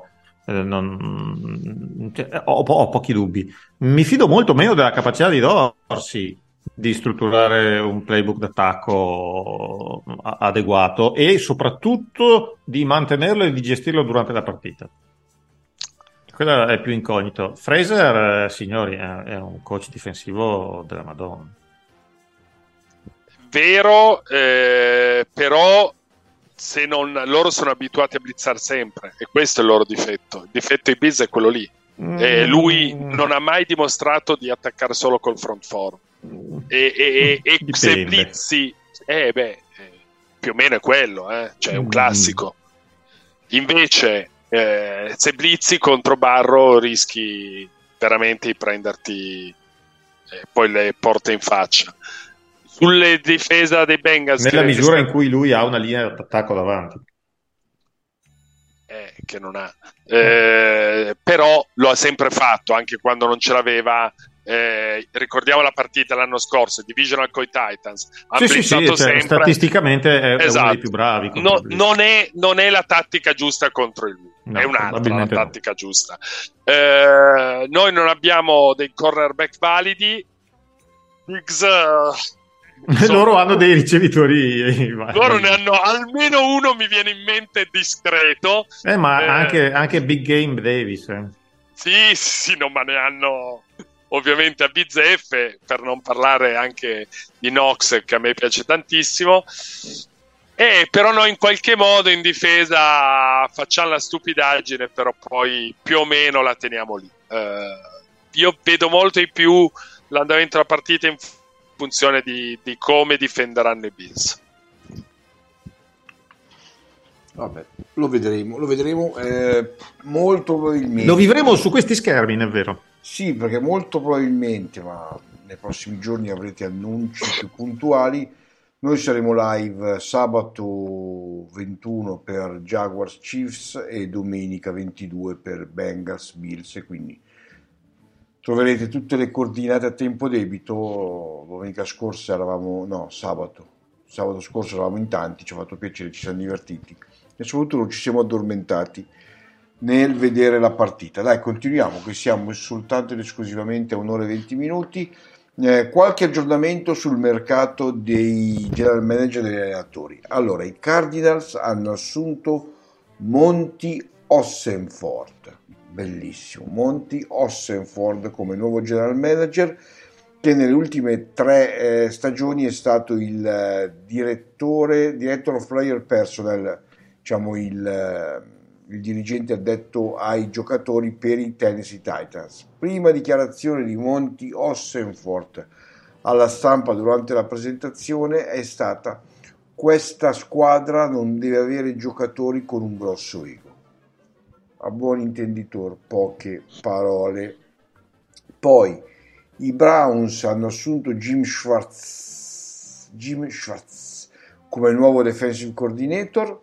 ho pochi dubbi. Mi fido molto meno della capacità di Dorsey di strutturare un playbook d'attacco adeguato e soprattutto di mantenerlo e di gestirlo durante la partita. Quello è più incognito. Fraser, signori, è un coach difensivo della Madonna. vero, però se non, loro sono abituati a blitzare sempre e questo è il loro difetto. Il difetto di Bills è quello lì. Lui non ha mai dimostrato di attaccare solo col front four e se blitzi più o meno è quello, cioè è un classico. Invece se blitzi contro Barrow rischi veramente di prenderti poi le porte in faccia. Sulle difesa dei Bengals, nella misura in cui lui ha una linea d'attacco davanti, che non ha, però lo ha sempre fatto anche quando non ce l'aveva. Ricordiamo la partita l'anno scorso, Divisional coi Titans, ha blitzato sempre. Statisticamente è uno dei più bravi. Non è la tattica giusta contro il è un'altra la tattica giusta. Noi non abbiamo dei cornerback validi. Loro hanno dei ricevitori. Loro ne hanno almeno uno, mi viene in mente discreto. Ma anche Big Game Davis. Sì, no, ma ne hanno ovviamente a bizzeffe, per non parlare anche di Knox, che a me piace tantissimo. Però noi in qualche modo in difesa facciamo la stupidaggine, però poi più o meno la teniamo lì. Io vedo molto di più l'andamento della partita in funzione di come difenderanno i Bills. Vabbè, lo vedremo molto probabilmente. Lo vivremo su questi schermi, è vero? Sì, perché molto probabilmente, ma nei prossimi giorni avrete annunci più puntuali. Noi saremo live sabato 21 per Jaguars Chiefs e domenica 22 per Bengals Bills, e quindi troverete tutte le coordinate a tempo debito. Domenica scorsa sabato scorso eravamo in tanti, ci ha fatto piacere, ci siamo divertiti e soprattutto non ci siamo addormentati nel vedere la partita. Dai, continuiamo, che siamo soltanto ed esclusivamente a un'ora e 20 minuti. Qualche aggiornamento sul mercato dei general manager e degli allenatori. Allora, i Cardinals hanno assunto Monty Ossenfort, bellissimo, Monty Ossenfort come nuovo general manager, che nelle ultime 3 stagioni è stato il director of player personnel, diciamo il dirigente addetto ai giocatori per i Tennessee Titans. Prima dichiarazione di Monty Ossenfort alla stampa durante la presentazione è stata: questa squadra non deve avere giocatori con un grosso ego. A buon intenditor, poche parole. Poi i Browns hanno assunto Jim Schwartz come nuovo defensive coordinator,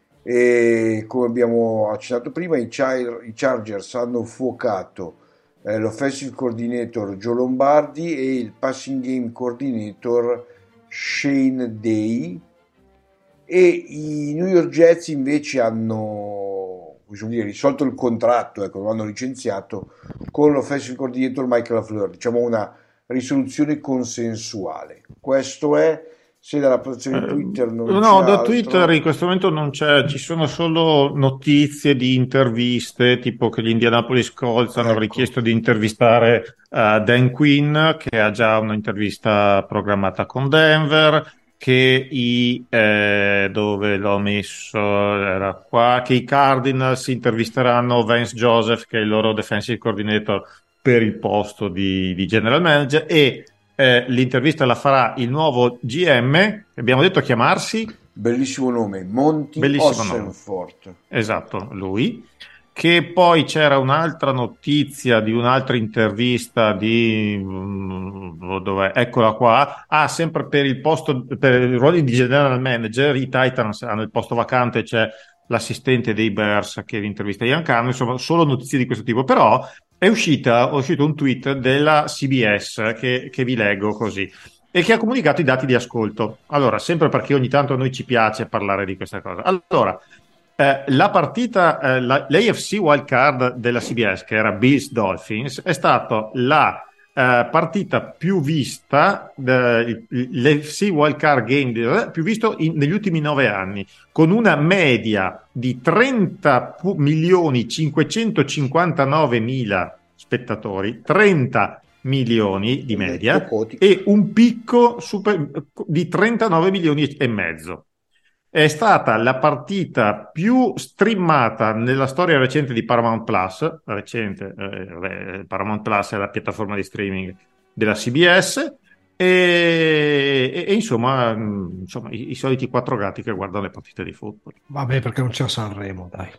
e come abbiamo accennato prima i Chargers hanno fuocato l'offensive coordinator Joe Lombardi e il passing game coordinator Shane Day, e i New York Jets invece hanno risolto il contratto, lo hanno licenziato, con l'offensive coordinator Michael LaFleur, diciamo una risoluzione consensuale. Questo è. Se dalla posizione Twitter non c'è da altro. Twitter in questo momento non c'è, ci sono solo notizie di interviste, tipo che gli Indianapolis Colts hanno richiesto di intervistare Dan Quinn, che ha già un'intervista programmata con Denver, che dove l'ho messo, era qua, che i Cardinals intervisteranno Vance Joseph, che è il loro defensive coordinator, per il posto di general manager, e l'intervista la farà il nuovo GM, abbiamo detto chiamarsi, bellissimo nome, Monty Ossenfort. Esatto, lui. Che poi c'era un'altra notizia di un'altra intervista dov'è? Eccola qua. Sempre per il posto, per il ruolo di general manager, i Titans hanno il posto vacante, c'è l'assistente dei Bears che intervista Ian Cano, insomma solo notizie di questo tipo. Però è uscito un tweet della CBS che vi leggo così, e che ha comunicato i dati di ascolto. Allora, sempre perché ogni tanto a noi ci piace parlare di questa cosa. Allora, la partita, l'AFC Wild Card della CBS, che era Bills Dolphins, è stata la partita più vista, l'AFC Wild Card Game più visto negli ultimi 9 anni, con una media di 30.559.000 spettatori, 30 milioni di media Coty. e un picco di 39 milioni e mezzo. È stata la partita più streamata nella storia recente di Paramount Plus. Paramount Plus è la piattaforma di streaming della CBS. E insomma, i soliti quattro gatti che guardano le partite di football. Vabbè, perché non c'è a Sanremo, dai.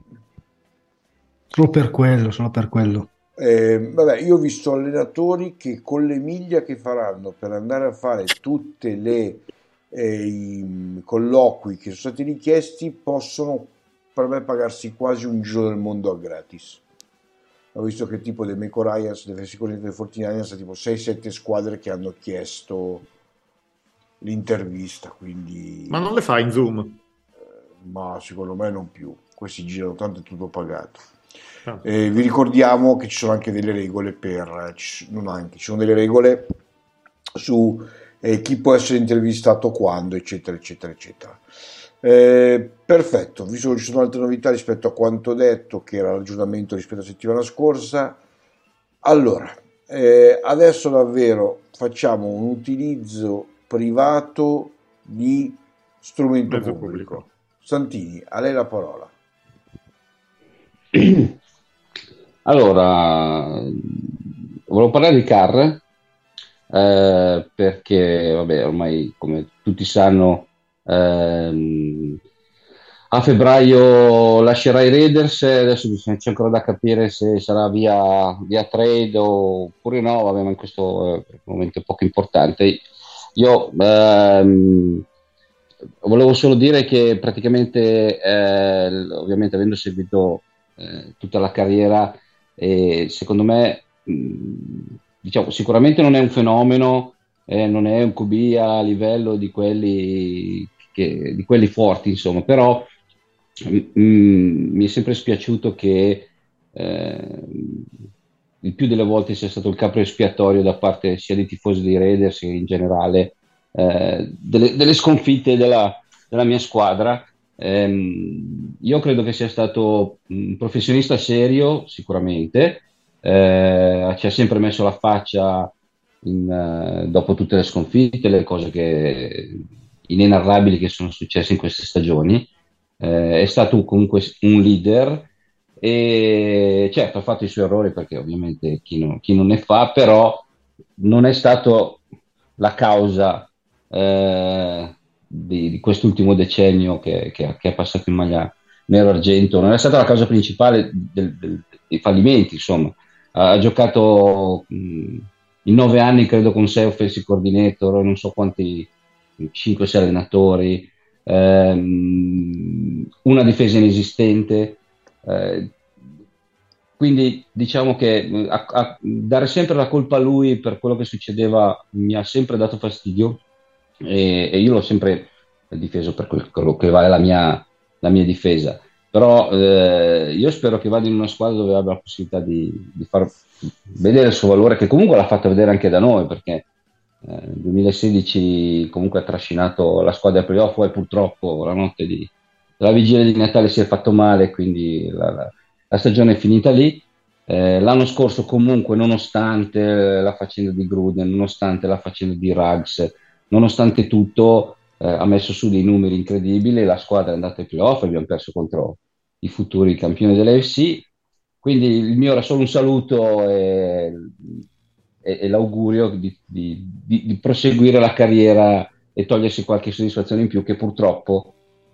Solo per quello. Vabbè, io ho visto allenatori che con le miglia che faranno per andare a fare tutte le i colloqui che sono stati richiesti possono per me pagarsi quasi un giro del mondo a gratis. Ho visto che tipo dei Meco Ryans, dei Fessicolini dei Fortinarians, tipo 6-7 squadre che hanno chiesto l'intervista, quindi... Ma non le fa in Zoom? Ma secondo me non più, questi girano tanto, è tutto pagato. Vi ricordiamo che ci sono anche delle regole ci sono delle regole su chi può essere intervistato quando, eccetera eccetera eccetera. Perfetto, visto che ci sono altre novità rispetto a quanto detto, che era l'aggiornamento rispetto alla settimana scorsa, allora adesso davvero facciamo un utilizzo privato di strumento pubblico. Santini, a lei la parola. Allora, volevo parlare di Carr, perché vabbè, ormai come tutti sanno, a febbraio lascerà i Raiders. Adesso c'è ancora da capire se sarà via trade oppure no. Vabbè, ma in questo momento è poco importante. Io volevo solo dire che praticamente, ovviamente avendo seguito tutta la carriera, secondo me, diciamo, sicuramente non è un fenomeno, non è un QB a livello di quelli forti, insomma, però mi è sempre spiaciuto che il più delle volte sia stato il capro espiatorio da parte sia dei tifosi dei Raiders che in generale delle sconfitte della mia squadra. Io credo che sia stato un professionista serio, sicuramente, ci ha sempre messo la faccia dopo tutte le sconfitte, le cose inenarrabili che sono successe in queste stagioni. È stato comunque un leader e certo ha fatto i suoi errori, perché ovviamente chi non ne fa, però non è stato la causa di quest'ultimo decennio che è passato in maglia nero-argento. Non è stata la causa principale dei fallimenti, insomma. Ha giocato in 9 anni, credo, con 6 offensive coordinator, non so quanti, 5-6 allenatori, una difesa inesistente, quindi diciamo che dare sempre la colpa a lui per quello che succedeva mi ha sempre dato fastidio, e io l'ho sempre difeso per quello che vale la mia difesa. Però io spero che vada in una squadra dove abbia la possibilità di far vedere il suo valore, che comunque l'ha fatto vedere anche da noi, perché nel 2016 comunque ha trascinato la squadra ai playoff, poi purtroppo la notte della vigilia di Natale si è fatto male, quindi la stagione è finita lì. L'anno scorso comunque, nonostante la faccenda di Gruden, nonostante la faccenda di Ruggs, nonostante tutto, ha messo su dei numeri incredibili, la squadra è andata ai playoff, abbiamo perso contro i futuri campioni dell'AFC, quindi il mio era solo un saluto e l'augurio di proseguire la carriera e togliersi qualche soddisfazione in più, che purtroppo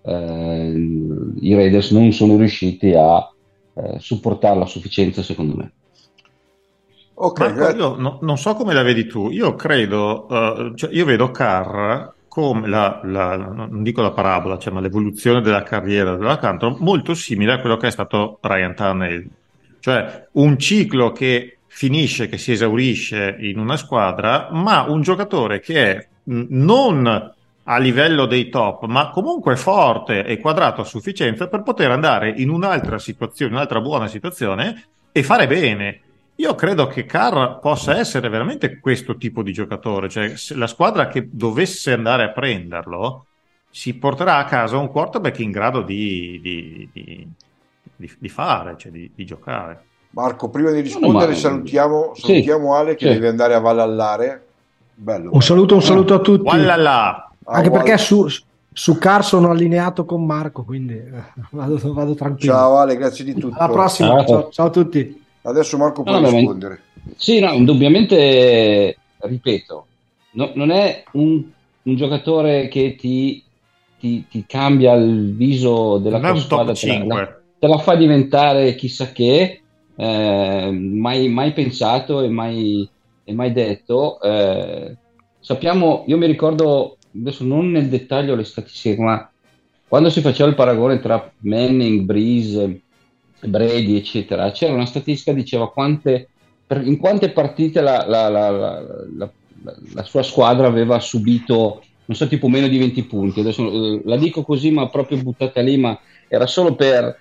i Raiders non sono riusciti a supportarla a sufficienza, secondo me. Marco, io non so come la vedi tu. Io credo, io vedo Carr come non dico la parabola, ma l'evoluzione della carriera della Cantor molto simile a quello che è stato Ryan Tannehill, cioè un ciclo che finisce, che si esaurisce in una squadra, ma un giocatore che è non a livello dei top, ma comunque forte e quadrato a sufficienza per poter andare in un'altra situazione, un'altra buona situazione e fare bene. Io credo che Carr possa essere veramente questo tipo di giocatore, cioè se la squadra che dovesse andare a prenderlo si porterà a casa un quarterback in grado di fare, cioè di giocare. Marco, prima di rispondere, salutiamo Ale che deve andare a Vallallare. Bello. Un saluto a tutti. Anche perché su Car sono allineato con Marco, quindi vado tranquillo. Ciao Ale, grazie di tutto. Alla prossima, ciao a tutti. Adesso Marco può rispondere. Sì, no, indubbiamente, ripeto, non è un giocatore che ti cambia il viso della tua squadra, te la fa diventare chissà che, mai pensato e mai detto. Sappiamo, io mi ricordo, adesso non nel dettaglio le statistiche, ma quando si faceva il paragone tra Manning, Breeze, Brady, eccetera, c'era una statistica che diceva in quante partite la sua squadra aveva subito, non so, tipo meno di 20 punti. Adesso la dico così, ma proprio buttata lì, ma era solo per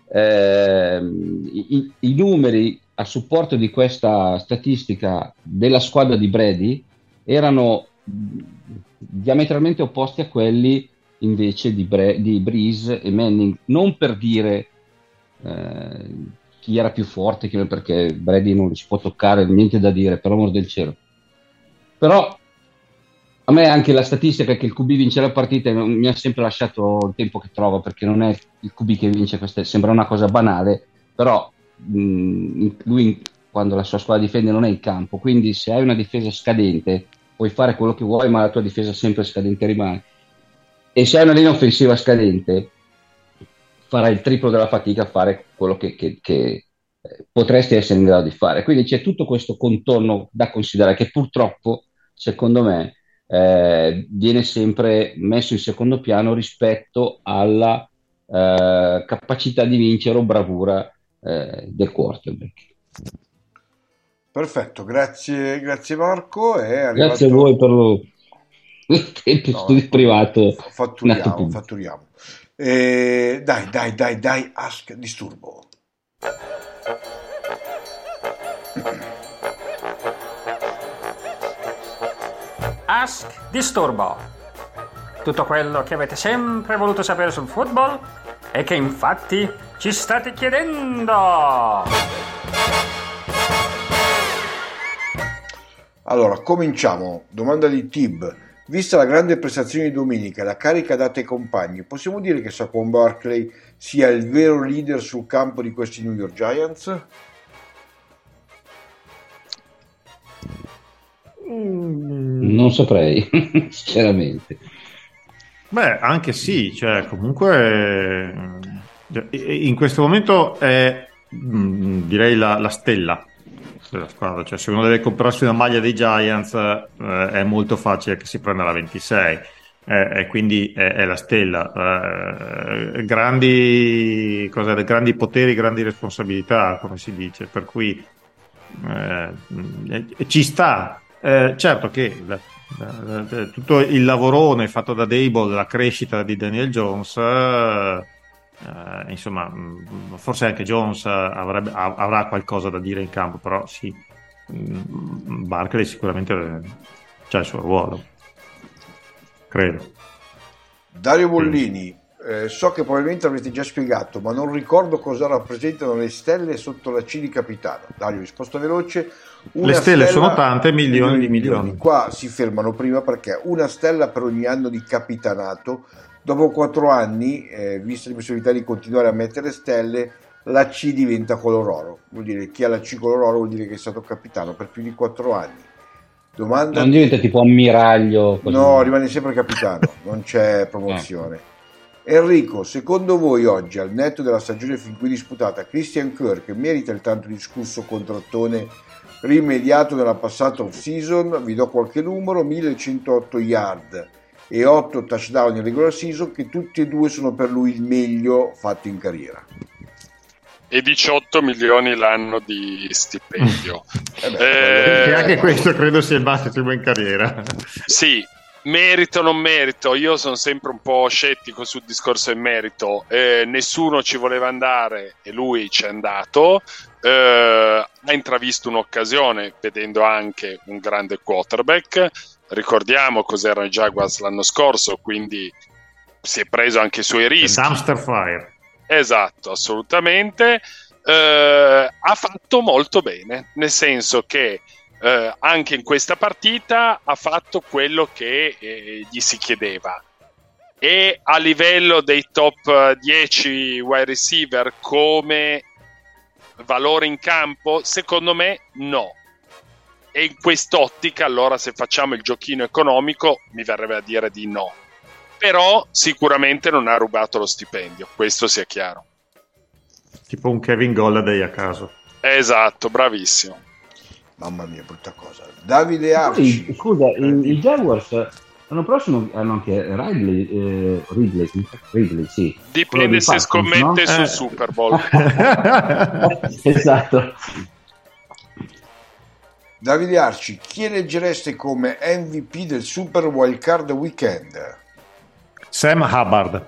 i numeri a supporto di questa statistica della squadra di Brady erano diametralmente opposti a quelli invece di Breeze e Manning, non per dire chi era più forte, perché Brady non si può toccare, niente da dire, per l'amor del cielo. Però a me anche la statistica che il QB vince la partita mi ha sempre lasciato il tempo che trova, perché non è il QB che vince, sembra una cosa banale, però lui quando la sua squadra difende non è in campo, quindi se hai una difesa scadente puoi fare quello che vuoi, ma la tua difesa sempre scadente rimane, e se hai una linea offensiva scadente farai il triplo della fatica a fare quello che potresti essere in grado di fare. Quindi c'è tutto questo contorno da considerare, che purtroppo, secondo me, viene sempre messo in secondo piano rispetto alla capacità di vincere o bravura del quarterback. Perfetto, grazie Marco. Grazie a voi per lo tempo privato. Fatturiamo. Dai, Ask Disturbo. Ask Disturbo. Tutto quello che avete sempre voluto sapere sul football e che infatti ci state chiedendo. Allora, cominciamo. Domanda di Tib. Vista la grande prestazione di domenica e la carica data ai compagni, possiamo dire che Saquon Barkley sia il vero leader sul campo di questi New York Giants? Non saprei, sinceramente. Beh, anche sì, cioè comunque in questo momento è direi la stella della squadra, cioè se uno deve comprarsi una maglia dei Giants è molto facile che si prenda la 26 e quindi è la stella. Grandi poteri, grandi responsabilità, come si dice, per cui ci sta. Certo che tutto il lavorone fatto da Dable, la crescita di Daniel Jones, insomma, forse anche Jones avrà qualcosa da dire in campo, però sì, Barkley sicuramente c'ha il suo ruolo, credo. Dario Bollini, so che probabilmente avrete già spiegato, ma non ricordo cosa rappresentano le stelle sotto la C di capitano. Dario, risposta veloce. Le stelle sono tante, milioni di milioni. Qua si fermano prima perché una stella per ogni anno di capitanato. Dopo 4 anni, vista la possibilità di continuare a mettere stelle, la C diventa color oro. Vuol dire chi ha la C color oro vuol dire che è stato capitano per più di 4 anni. Domanda. Non diventa tipo ammiraglio? Così. No, rimane sempre capitano, non c'è promozione. Enrico, secondo voi oggi, al netto della stagione fin qui disputata, Christian Kirk merita il tanto discusso contrattone rimediato nella passata off-season? Vi do qualche numero: 1108 yard e 8 touchdown in regular season, che tutti e due sono per lui il meglio fatto in carriera. E 18 milioni l'anno di stipendio. E anche questo credo sia il massimo in carriera. Sì, merito o non merito, io sono sempre un po' scettico sul discorso del merito. Nessuno ci voleva andare e lui ci è andato. Ha intravisto un'occasione vedendo anche un grande quarterback. Ricordiamo cos'erano i Jaguars l'anno scorso, quindi si è preso anche i suoi rischi. Dumpster fire. Esatto, assolutamente. ha fatto molto bene, nel senso che anche in questa partita ha fatto quello che gli si chiedeva. E a livello dei top 10 wide receiver come valore in campo, secondo me no. E in quest'ottica, allora, se facciamo il giochino economico, mi verrebbe a dire di no. Però sicuramente non ha rubato lo stipendio, questo sia chiaro. Tipo un Kevin Golladay a caso. Esatto, bravissimo. Mamma mia, brutta cosa. Davide Arci. Scusa, i Jaguars l'anno prossimo hanno anche Ridley, sì. Dipende se scommette, no? Sul Super Bowl. Esatto. Davide Arci, chi eleggereste come MVP del Super Wildcard Weekend? Sam Hubbard.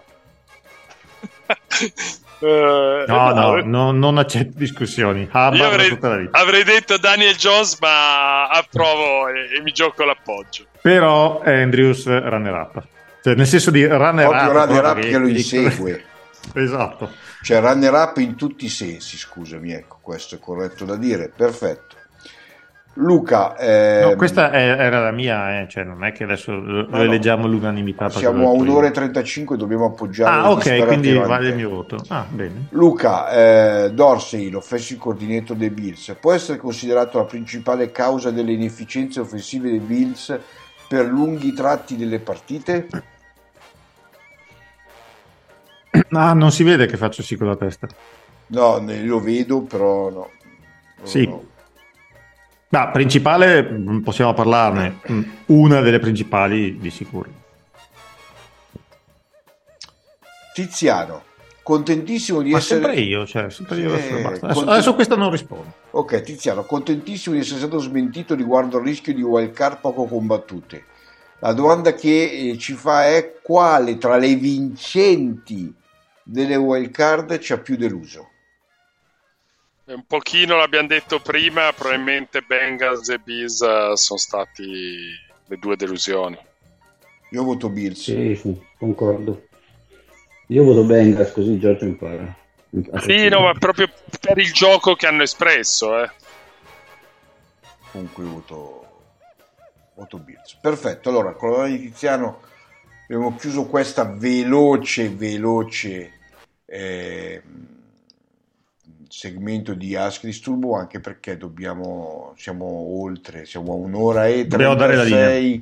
No, non accetto discussioni. Io avrei detto Daniel Jones, ma approvo e mi gioco l'appoggio. Però Andrews runner-up, cioè nel senso di runner-up, proprio runner-up che lo insegue. Esatto, cioè runner-up in tutti i sensi, scusami, ecco, questo è corretto da dire. Perfetto. Luca, no, questa era la mia, cioè non è che adesso lo eleggiamo all'unanimità. Siamo a 1 ora e 35, dobbiamo appoggiare. Ok, quindi vale il mio voto. Bene. Luca, Dorsey, l'offensive coordinator dei Bills, può essere considerato la principale causa delle inefficienze offensive dei Bills per lunghi tratti delle partite? Non si vede che faccio sì con la testa. No, lo vedo, però no. Sì. No. Principale, possiamo parlarne, una delle principali di sicuro. Tiziano, contentissimo di essere... sempre io. Adesso questa non rispondo. Ok, Tiziano, contentissimo di essere stato smentito riguardo al rischio di wildcard poco combattute. La domanda che ci fa è: quale tra le vincenti delle wildcard ci ha più deluso? Un pochino l'abbiamo detto prima, probabilmente Bengals e Bills sono stati le due delusioni. Io voto Bills. Sì, concordo. Io voto Bengals, così Giorgio impara. Sì, no, ma proprio per il gioco che hanno espresso. Comunque voto Bills. Perfetto, allora con la di Tiziano abbiamo chiuso questa veloce segmento di Ask Disturbo, anche perché siamo a 1 ora e 36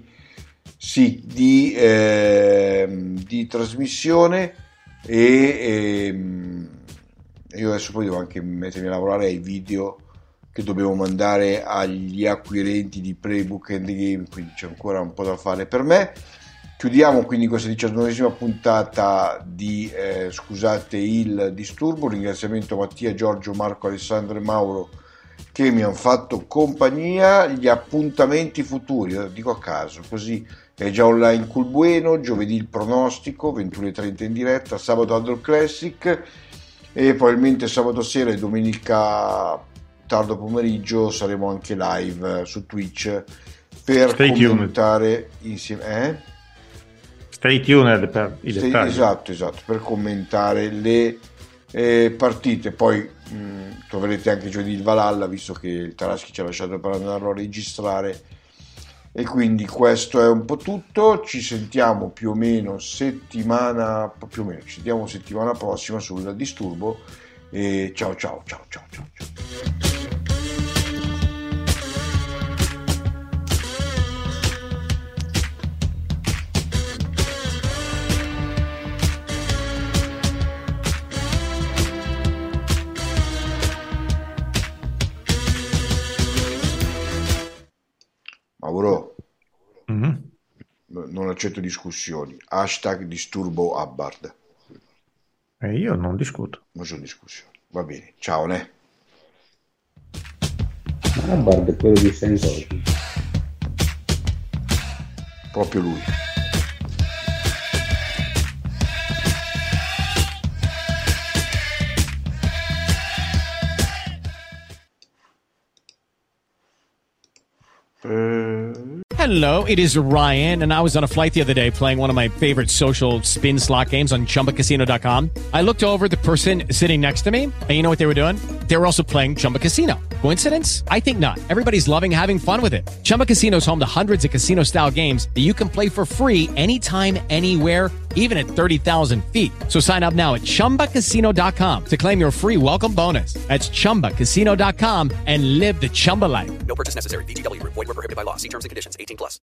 di trasmissione e io adesso poi devo anche mettermi a lavorare ai video che dobbiamo mandare agli acquirenti di Playbook and the Game, quindi c'è ancora un po' da fare per me. Chiudiamo quindi questa 19esima puntata di Scusate il disturbo. Un ringraziamento a Mattia, Giorgio, Marco, Alessandro e Mauro che mi hanno fatto compagnia. Gli appuntamenti futuri, dico a caso, così è già online Cool Bueno, giovedì il pronostico, 21:30 in diretta, sabato Adult Classic e probabilmente sabato sera e domenica tardo pomeriggio saremo anche live su Twitch per commentare insieme. Stay tuned per i dettagli. Esatto, per commentare le partite. Poi troverete anche giovedì il Valhalla, visto che il Taraschi ci ha lasciato per andarlo a registrare. E quindi questo è un po' tutto. Ci sentiamo più o meno settimana prossima sul disturbo. E ciao. Mauro, non accetto discussioni. #disturbo Hubbard. Io non discuto. Non sono discussioni. Va bene, ciao ne. Hubbard è quello di Scientology. Proprio lui. Hello, it is Ryan, and I was on a flight the other day playing one of my favorite social spin slot games on ChumbaCasino.com. I looked over at the person sitting next to me, and you know what they were doing? They were also playing Chumba Casino. Coincidence? I think not. Everybody's loving having fun with it. Chumba Casino is home to hundreds of casino-style games that you can play for free anytime, anywhere, even at 30,000 feet. So sign up now at ChumbaCasino.com to claim your free welcome bonus. That's ChumbaCasino.com and live the Chumba life. No purchase necessary. VGW Group. Void where prohibited by law. See terms and conditions. 18+.